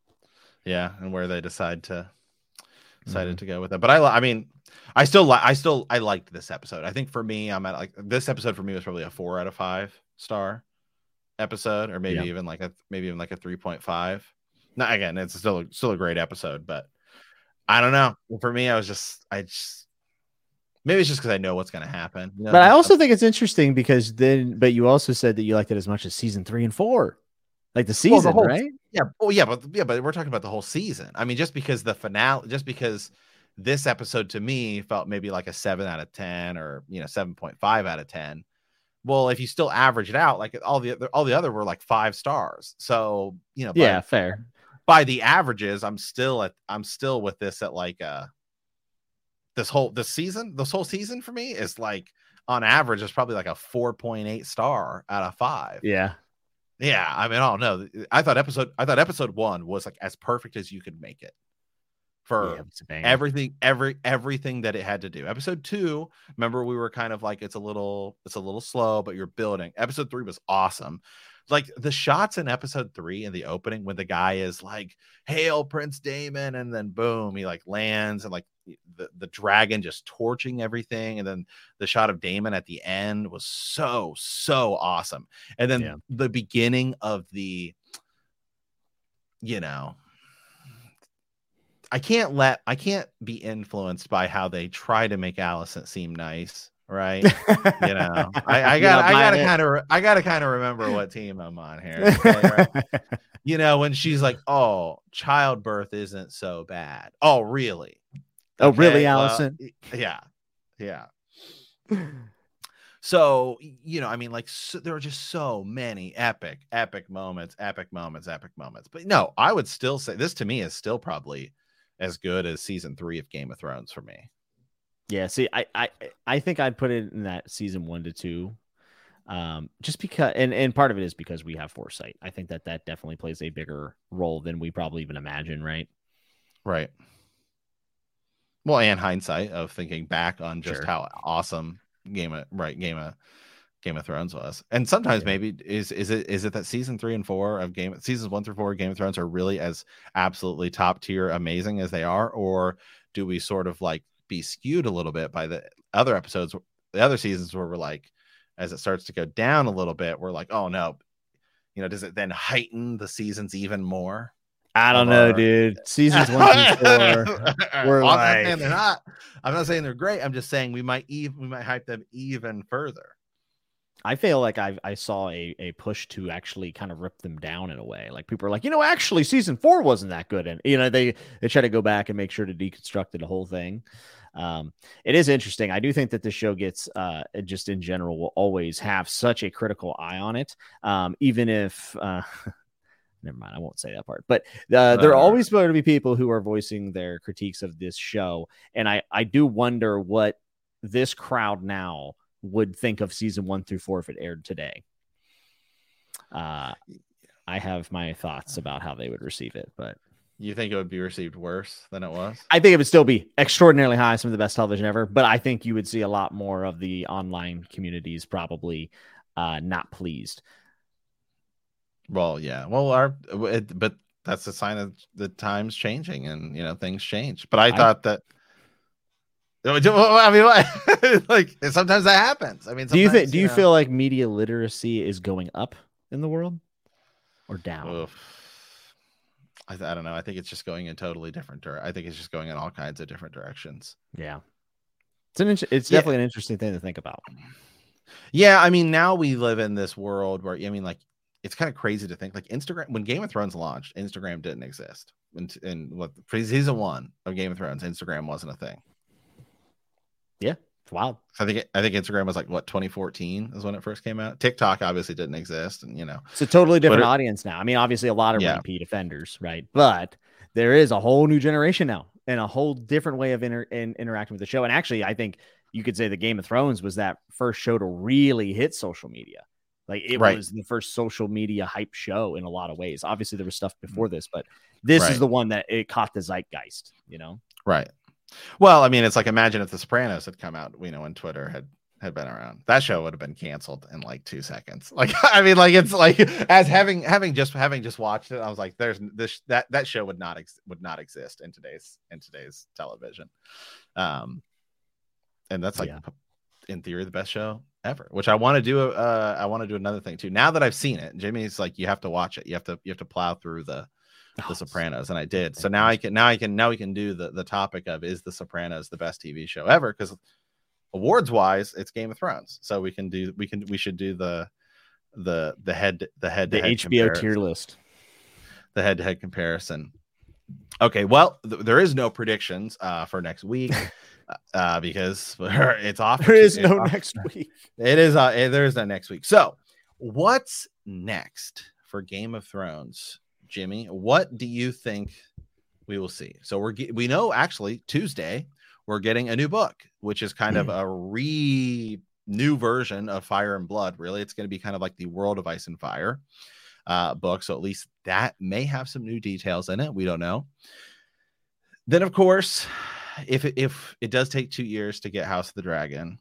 Yeah, and where they decide to decided Mhm. to go with it. But I, li- I mean, I still, li- I still, I liked this episode. I think for me, I'm at like this episode for me was probably a four out of five star episode, or maybe Yeah. even like a maybe even like a three point five. Now again, it's still still a great episode, but I don't know. For me, I was just, I just maybe it's just because I know what's going to happen. You know, But I just- also think it's interesting because then, but you also said that you liked it as much as season three and four, like the Well, the season, whole- right? Yeah. Oh, yeah. But yeah, but we're talking about the whole season. I mean, just because the finale, just because this episode to me felt maybe like a seven out of ten, or you know, seven point five out of ten. Well, if you still average it out, like all the other, all the other were like five stars. So you know, by, Yeah, fair. by the averages, I'm still at, I'm still with this at like uh this whole this season, this whole season for me is like on average is probably like a four point eight star out of five. Yeah. Yeah, I mean, I don't know. I thought episode I thought episode one was like as perfect as you could make it for Yeah, it's a banger. everything, every everything that it had to do. Episode two, remember we were kind of like it's a little it's a little slow, but you're building. Episode three was awesome. Like the shots in episode three in the opening when the guy is like, "Hail Prince Daemon," and then boom, he like lands and like the, the dragon just torching everything, and then the shot of Daemon at the end was so so awesome. And then Yeah. the beginning of the, you know, I can't let I can't be influenced by how they try to make Alicent seem nice, right? You know, I, I You're got not I gotta buying it. kind of I gotta kind of remember what team I'm on here. Okay, right? You know, when she's like, "Oh, childbirth isn't so bad." Oh, really? Oh, really, well, Allison? yeah, yeah. So, you know, I mean, like, so, there are just so many epic, epic moments, epic moments, epic moments. But no, I would still say this to me is still probably as good as season three of Game of Thrones for me. Yeah, see, I, I, I think I'd put it in that season one to two, um, just because, and, and part of it is because we have foresight. I think that that definitely plays a bigger role than we probably even imagine, right? Right. Well, and hindsight of thinking back on just Sure. how awesome Game of right Game of Game of Thrones was, and sometimes Yeah. maybe is is it is it that season three and four of Game seasons one through four of Game of Thrones are really as absolutely top tier amazing as they are, or do we sort of like be skewed a little bit by the other episodes, the other seasons where we're like, as it starts to go down a little bit, we're like, oh no, you know, does it then heighten the seasons even more? I don't Of know, our- dude. Seasons one through four. I'm We're not like- saying they're not. I'm not saying they're great. I'm just saying we might even we might hype them even further. I feel like I I saw a, a push to actually kind of rip them down in a way. Like people are like, you know, actually season four wasn't that good, and you know they they try to go back and make sure to deconstruct the whole thing. Um, it is interesting. I do think that the show gets uh just in general will always have such a critical eye on it. Um, even if uh, never mind. I won't say that part. But uh, there are always going to be people who are voicing their critiques of this show. And I, I do wonder what this crowd now would think of season one through four if it aired today. Uh, I have my thoughts about how they would receive it, but you think it would be received worse than it was? I think it would still be extraordinarily high, some of the best television ever, but I think you would see a lot more of the online communities probably uh, not pleased. Well, yeah. Well, our it, but that's a sign of the times changing, and you know things change. But I, I thought that. I mean, what? Like sometimes that happens. I mean, do you think? Do you, you know, feel like media literacy is going up in the world or down? Oof. I, I don't know. I think it's just going in totally different direction. I think it's just going in all kinds of different directions. Yeah, it's an. It's definitely yeah. an interesting thing to think about. Yeah, I mean, now we live in this world where I mean, like, it's kind of crazy to think like Instagram. When Game of Thrones launched, Instagram didn't exist. In, in what season one of Game of Thrones, Instagram wasn't a thing. Yeah, it's wild. I think I think Instagram was like what twenty fourteen is when it first came out. TikTok obviously didn't exist, and you know it's a totally different Twitter, audience now. I mean, obviously a lot of yeah. repeat offenders, right? But there is a whole new generation now and a whole different way of inter- in, interacting with the show. And actually, I think you could say the Game of Thrones was that first show to really hit social media. Like it right. was the first social media hype show in a lot of ways. Obviously, there was stuff before this, but this right. is the one that it caught the zeitgeist. You know, right. Well, I mean, it's like imagine if The Sopranos had come out, you know, when Twitter had had been around. That show would have been canceled in like two seconds. Like, I mean, like it's like as having having just having just watched it, I was like, there's this that that show would not ex- would not exist in today's in today's television. Um, and that's like yeah. in theory the best show ever. Which I want to do. Uh, I want to do another thing too. Now that I've seen it, Jimmy's like, you have to watch it. You have to you have to plow through the. The Sopranos, and I did. So now I can now I can now we can do the the topic of is The Sopranos the best T V show ever? Because awards wise, it's Game of Thrones. So we can do we can we should do the the the head the head the H B O tier list, the head to head comparison. Okay, well th- there is no predictions uh, for next week uh, because it's off. There is no off. next week. It is uh, there is no next week. So what's next for Game of Thrones? Jimmy, what do you think we will see? So we're ge- we know actually Tuesday we're getting a new book, which is kind mm. of a re new version of Fire and Blood. Really, it's going to be kind of like the World of Ice and Fire uh, book. So at least that may have some new details in it. We don't know. Then, of course, if it, if it does take two years to get House of the Dragon,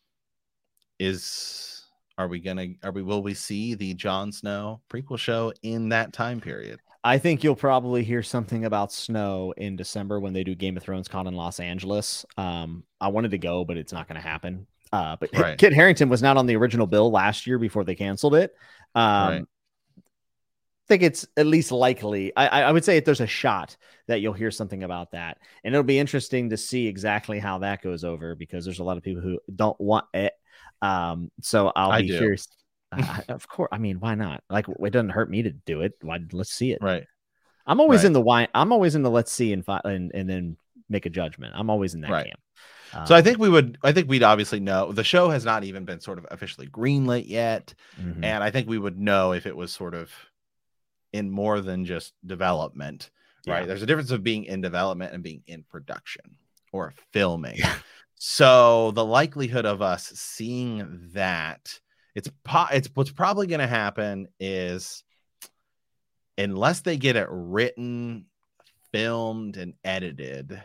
is Are we gonna? Are we? Will we see the Jon Snow prequel show in that time period? I think you'll probably hear something about Snow in December when they do Game of Thrones Con in Los Angeles. Um, I wanted to go, but it's not going to happen. Uh, but right. Kit Harington was not on the original bill last year before they canceled it. Um, right. I think it's at least likely. I, I would say if there's a shot that you'll hear something about that, and it'll be interesting to see exactly how that goes over because there's a lot of people who don't want it. Um, so I'll I be do. curious. Uh, of course, I mean, why not? Like, it doesn't hurt me to do it. Why? Let's see it. Right. I'm always right. in the why. I'm always in the let's see and fi- and and then make a judgment. I'm always in that right. camp. So um, I think we would. I think we'd obviously know. The show has not even been sort of officially greenlit yet, mm-hmm. and I think we would know if it was sort of in more than just development. Right. Yeah. There's a difference of being in development and being in production or filming. So the likelihood of us seeing that it's po- it's what's probably going to happen is unless they get it written, filmed, and edited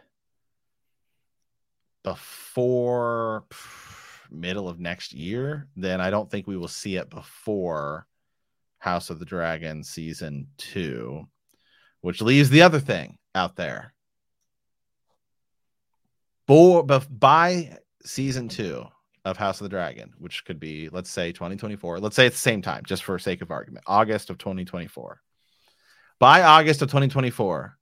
before pff, middle of next year, then I don't think we will see it before House of the Dragon season two, which leaves the other thing out there. For, by season two of House of the Dragon, which could be, let's say, twenty twenty-four. Let's say it's the same time, just for sake of argument. August of twenty twenty-four. By August of twenty twenty-four,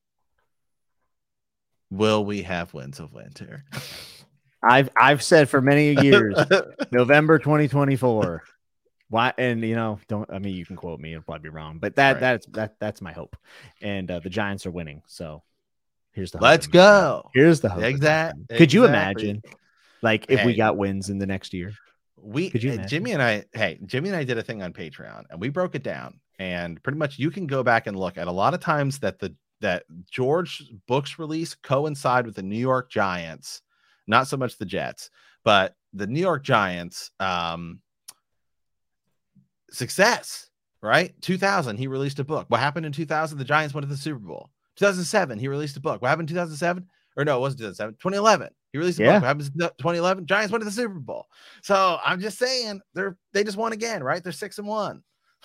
will we have Winds of Winter? I've I've said for many years, November twenty twenty-four. Why? And you know, don't. I mean, you can quote me; it'll probably be wrong, but that right. that's that that's my hope. And uh, the Giants are winning, so. Here's the let's go. Here's the hope. Exactly. Could you imagine, like, if hey. we got wins in the next year? We Jimmy and I, hey, Jimmy and I did a thing on Patreon, and we broke it down. And pretty much, you can go back and look at a lot of times that the that George books release coincide with the New York Giants, not so much the Jets, but the New York Giants um, success. Right, two thousand, he released a book. What happened in two thousand? The Giants went to the Super Bowl. two thousand seven, he released a book. What happened in two thousand seven? Or no, it wasn't two thousand seven. twenty eleven. He released a Yeah. book. What happened in twenty eleven? Giants went to the Super Bowl. So I'm just saying, they're they just won again, right? They're six and one.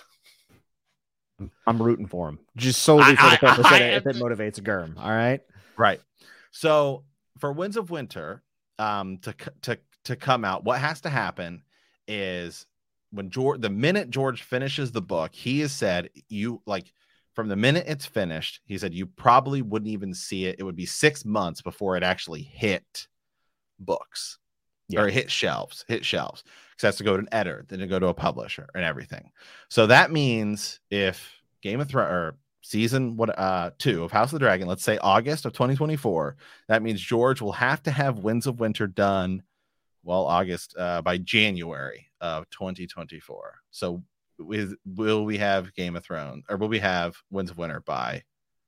I'm rooting for him, just solely for I, the purpose I, that I, it, if it motivates Germ. All right, right. So for Winds of Winter, um, to to to come out, what has to happen is when George, the minute George finishes the book, he has said, you like. From the minute it's finished, he said you probably wouldn't even see it. It would be six months before it actually hit books yeah. or hit shelves, hit shelves. Because it has to go to an editor, then to go to a publisher and everything. So that means if Game of Thrones or season what uh two of House of the Dragon, let's say August of twenty twenty-four, that means George will have to have Winds of Winter done, well, August uh, by January of twenty twenty-four. So with will we have Game of Thrones or will we have Winds of Winter by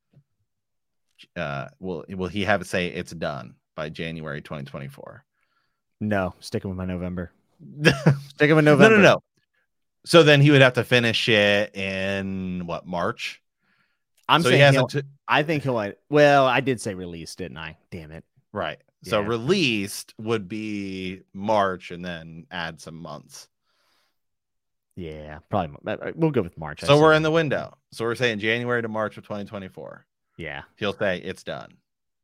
uh will will he have it say it's done by January twenty twenty-four? No, sticking with my November. Sticking with November. No, no, no. So then he would have to finish it in what, March? I'm so saying he hasn't he'll, t- I think he'll well, I did say released, didn't I? Damn it. Right. So yeah. Released would be March and then add some months. Yeah, probably. We'll go with March. So we're in the window. So we're saying January to March of twenty twenty-four. Yeah. He'll say it's done.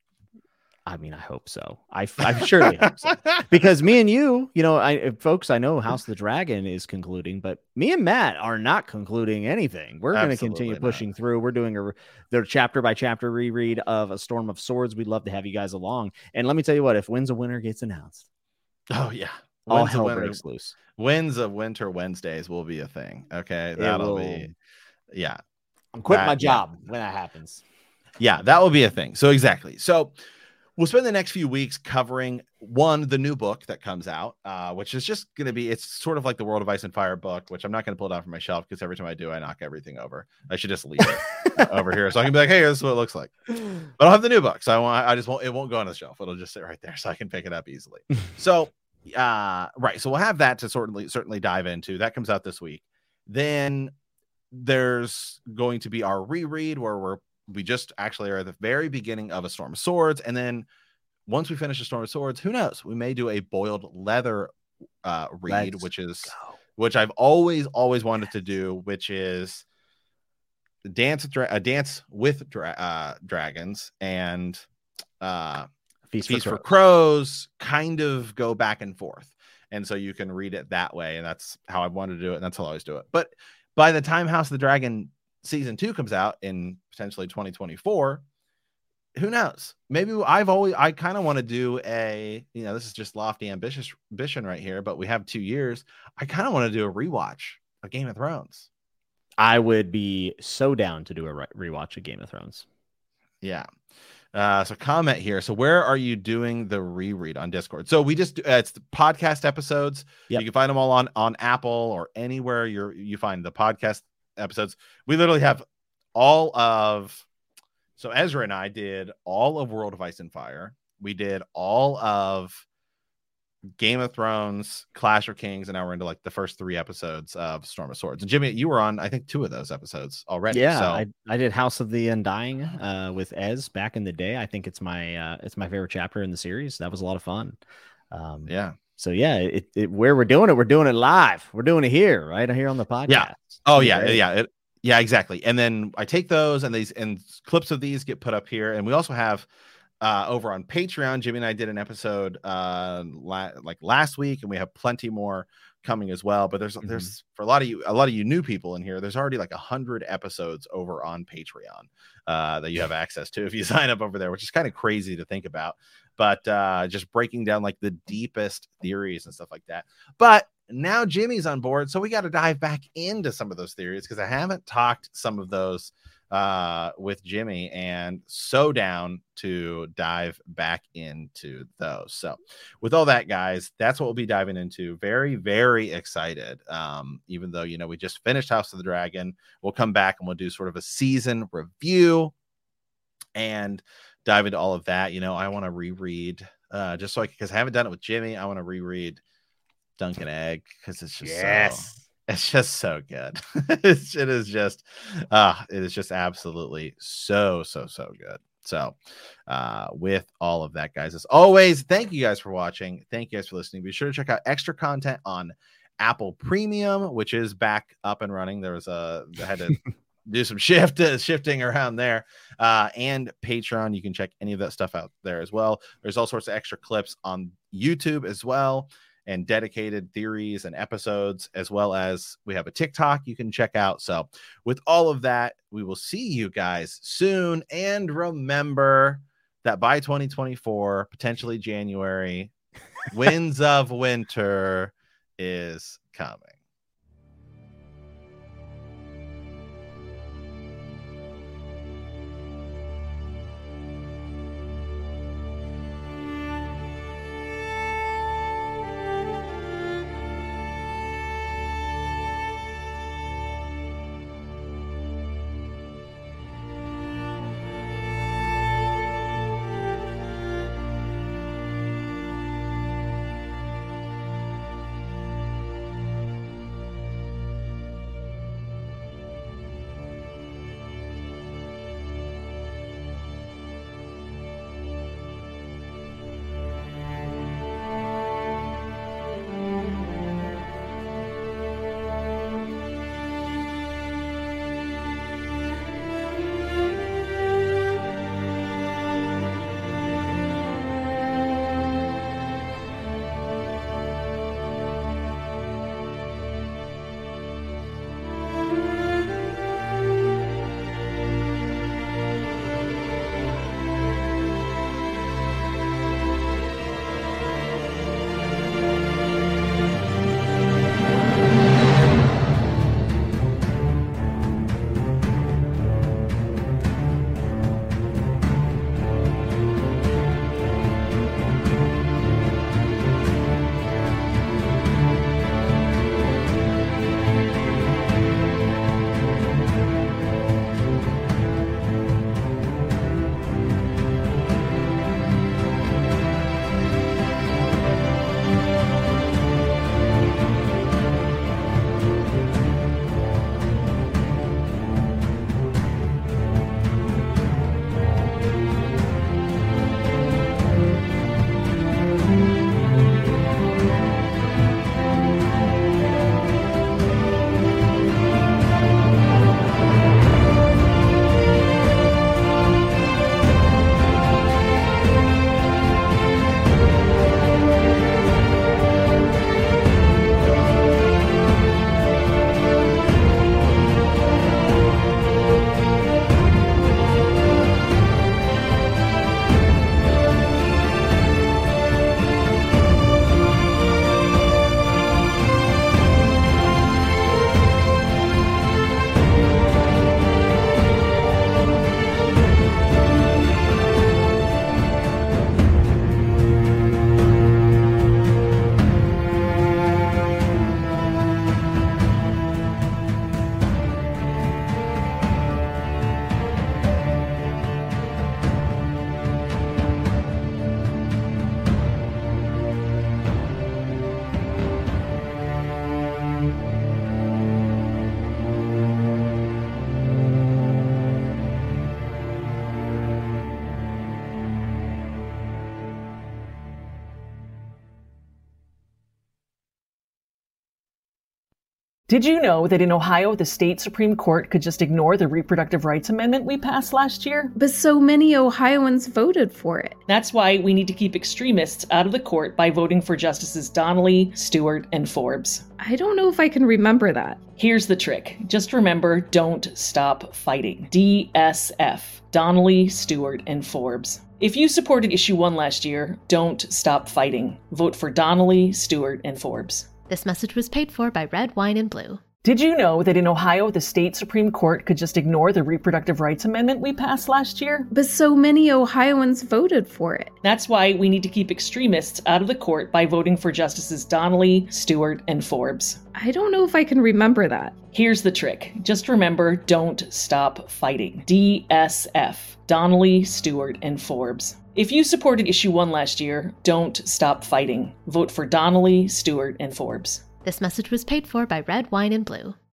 I mean, I hope so. I, I surely hope so. Because me and you, you know, I folks, I know House of the Dragon is concluding, but me and Matt are not concluding anything. We're going to continue pushing not. through. We're doing a their chapter by chapter reread of A Storm of Swords. We'd love to have you guys along. And let me tell you what, if Winds of Winter gets announced, oh yeah, all Winds hell winter, breaks loose. Winds of Winter Wednesdays will be a thing. Okay, that'll be, yeah. I'm quitting that, my job yeah. when that happens. Yeah, that will be a thing. So exactly. So we'll spend the next few weeks covering one, the new book that comes out, uh, which is just going to be, it's sort of like the World of Ice and Fire book, which I'm not going to pull it out from my shelf because every time I do, I knock everything over. I should just leave it over here so I can be like, hey, this is what it looks like. But I'll have the new book. So I want, I just won't, it won't go on the shelf. It'll just sit right there so I can pick it up easily. So, uh, right. So we'll have that to certainly, certainly dive into. That comes out this week. Then there's going to be our reread where we're, we just actually are at the very beginning of A Storm of Swords. And then once we finish A Storm of Swords, who knows? We may do a Boiled Leather uh, read, Let's which is go. which I've always, always wanted to do, which is dance, dra- a dance with dra- uh, dragons and uh, Feast, Feast for, for Crows, kind of go back and forth. And so you can read it that way. And that's how I wanted to do it. And that's how I always do it. But by the time House of the Dragon season two comes out in potentially twenty twenty-four, who knows? Maybe I've always, I kind of want to do a, you know, this is just lofty ambitious ambition right here, but we have two years. I kind of want to do a rewatch of Game of Thrones. I would be so down to do a rewatch of Game of Thrones. Yeah. Uh, so comment here. So where are you doing the reread on Discord? So we just, uh, it's the podcast episodes. Yep. You can find them all on, on Apple or anywhere you're, you find the podcast episodes. We literally have all of, so Ezra and I did all of World of Ice and Fire. We did all of Game of Thrones, Clash of Kings, and now we're into like the first three episodes of Storm of Swords. And Jimmy, you were on, I think, two of those episodes already. Yeah, so. I, I did House of the Undying uh, with Ez back in the day. I think it's my uh, it's my favorite chapter in the series. That was a lot of fun. Um, yeah. So yeah, it, it where we're doing it, we're doing it live. We're doing it here, right here on the podcast. Yeah. Oh yeah, right? yeah, it, yeah, exactly. And then I take those and these and clips of these get put up here, and we also have. Uh, over on Patreon, Jimmy and I did an episode uh, la- like last week, and we have plenty more coming as well. But there's mm-hmm. there's for a lot of you, a lot of you new people in here. There's already like a hundred episodes over on Patreon uh, that you have access to if you sign up over there, which is kind of crazy to think about. But uh, just breaking down like the deepest theories and stuff like that. But now Jimmy's on board, so we got to dive back into some of those theories because I haven't talked some of those uh, with Jimmy, and so down to dive back into those. So with all that, guys, that's what we'll be diving into. Very, very excited. Um, even though, you know, we just finished House of the Dragon, we'll come back and we'll do sort of a season review and dive into all of that. You know, I want to reread uh, just so I, because I haven't done it with Jimmy, I want to reread Dunk and Egg because it's just Yes. so it's just so good. it's, it is just uh it is just absolutely so so so good. So uh with all of that, guys, as always, thank you guys for watching. Thank you guys for listening. Be sure to check out extra content on Apple Premium, which is back up and running. There was a I had to do some shift uh, shifting around there, uh and Patreon. You can check any of that stuff out there as well. There's all sorts of extra clips on YouTube as well, and dedicated theories and episodes, as well as we have a TikTok you can check out. So with all of that, we will see you guys soon. And remember that by twenty twenty-four, potentially January, Winds of Winter is coming. Did you know that in Ohio, the state Supreme Court could just ignore the reproductive rights amendment we passed last year? But so many Ohioans voted for it. That's why we need to keep extremists out of the court by voting for Justices Donnelly, Stewart, and Forbes. I don't know if I can remember that. Here's the trick. Just remember, don't stop fighting. D S F. Donnelly, Stewart, and Forbes. If you supported issue one last year, don't stop fighting. Vote for Donnelly, Stewart, and Forbes. This message was paid for by Red Wine and Blue. Did you know that in Ohio, the state Supreme Court could just ignore the Reproductive Rights Amendment we passed last year? But so many Ohioans voted for it. That's why we need to keep extremists out of the court by voting for Justices Donnelly, Stewart, and Forbes. I don't know if I can remember that. Here's the trick. Just remember, don't stop fighting. D S F. Donnelly, Stewart, and Forbes. If you supported issue one last year, don't stop fighting. Vote for Donnelly, Stewart, and Forbes. This message was paid for by Red Wine and Blue.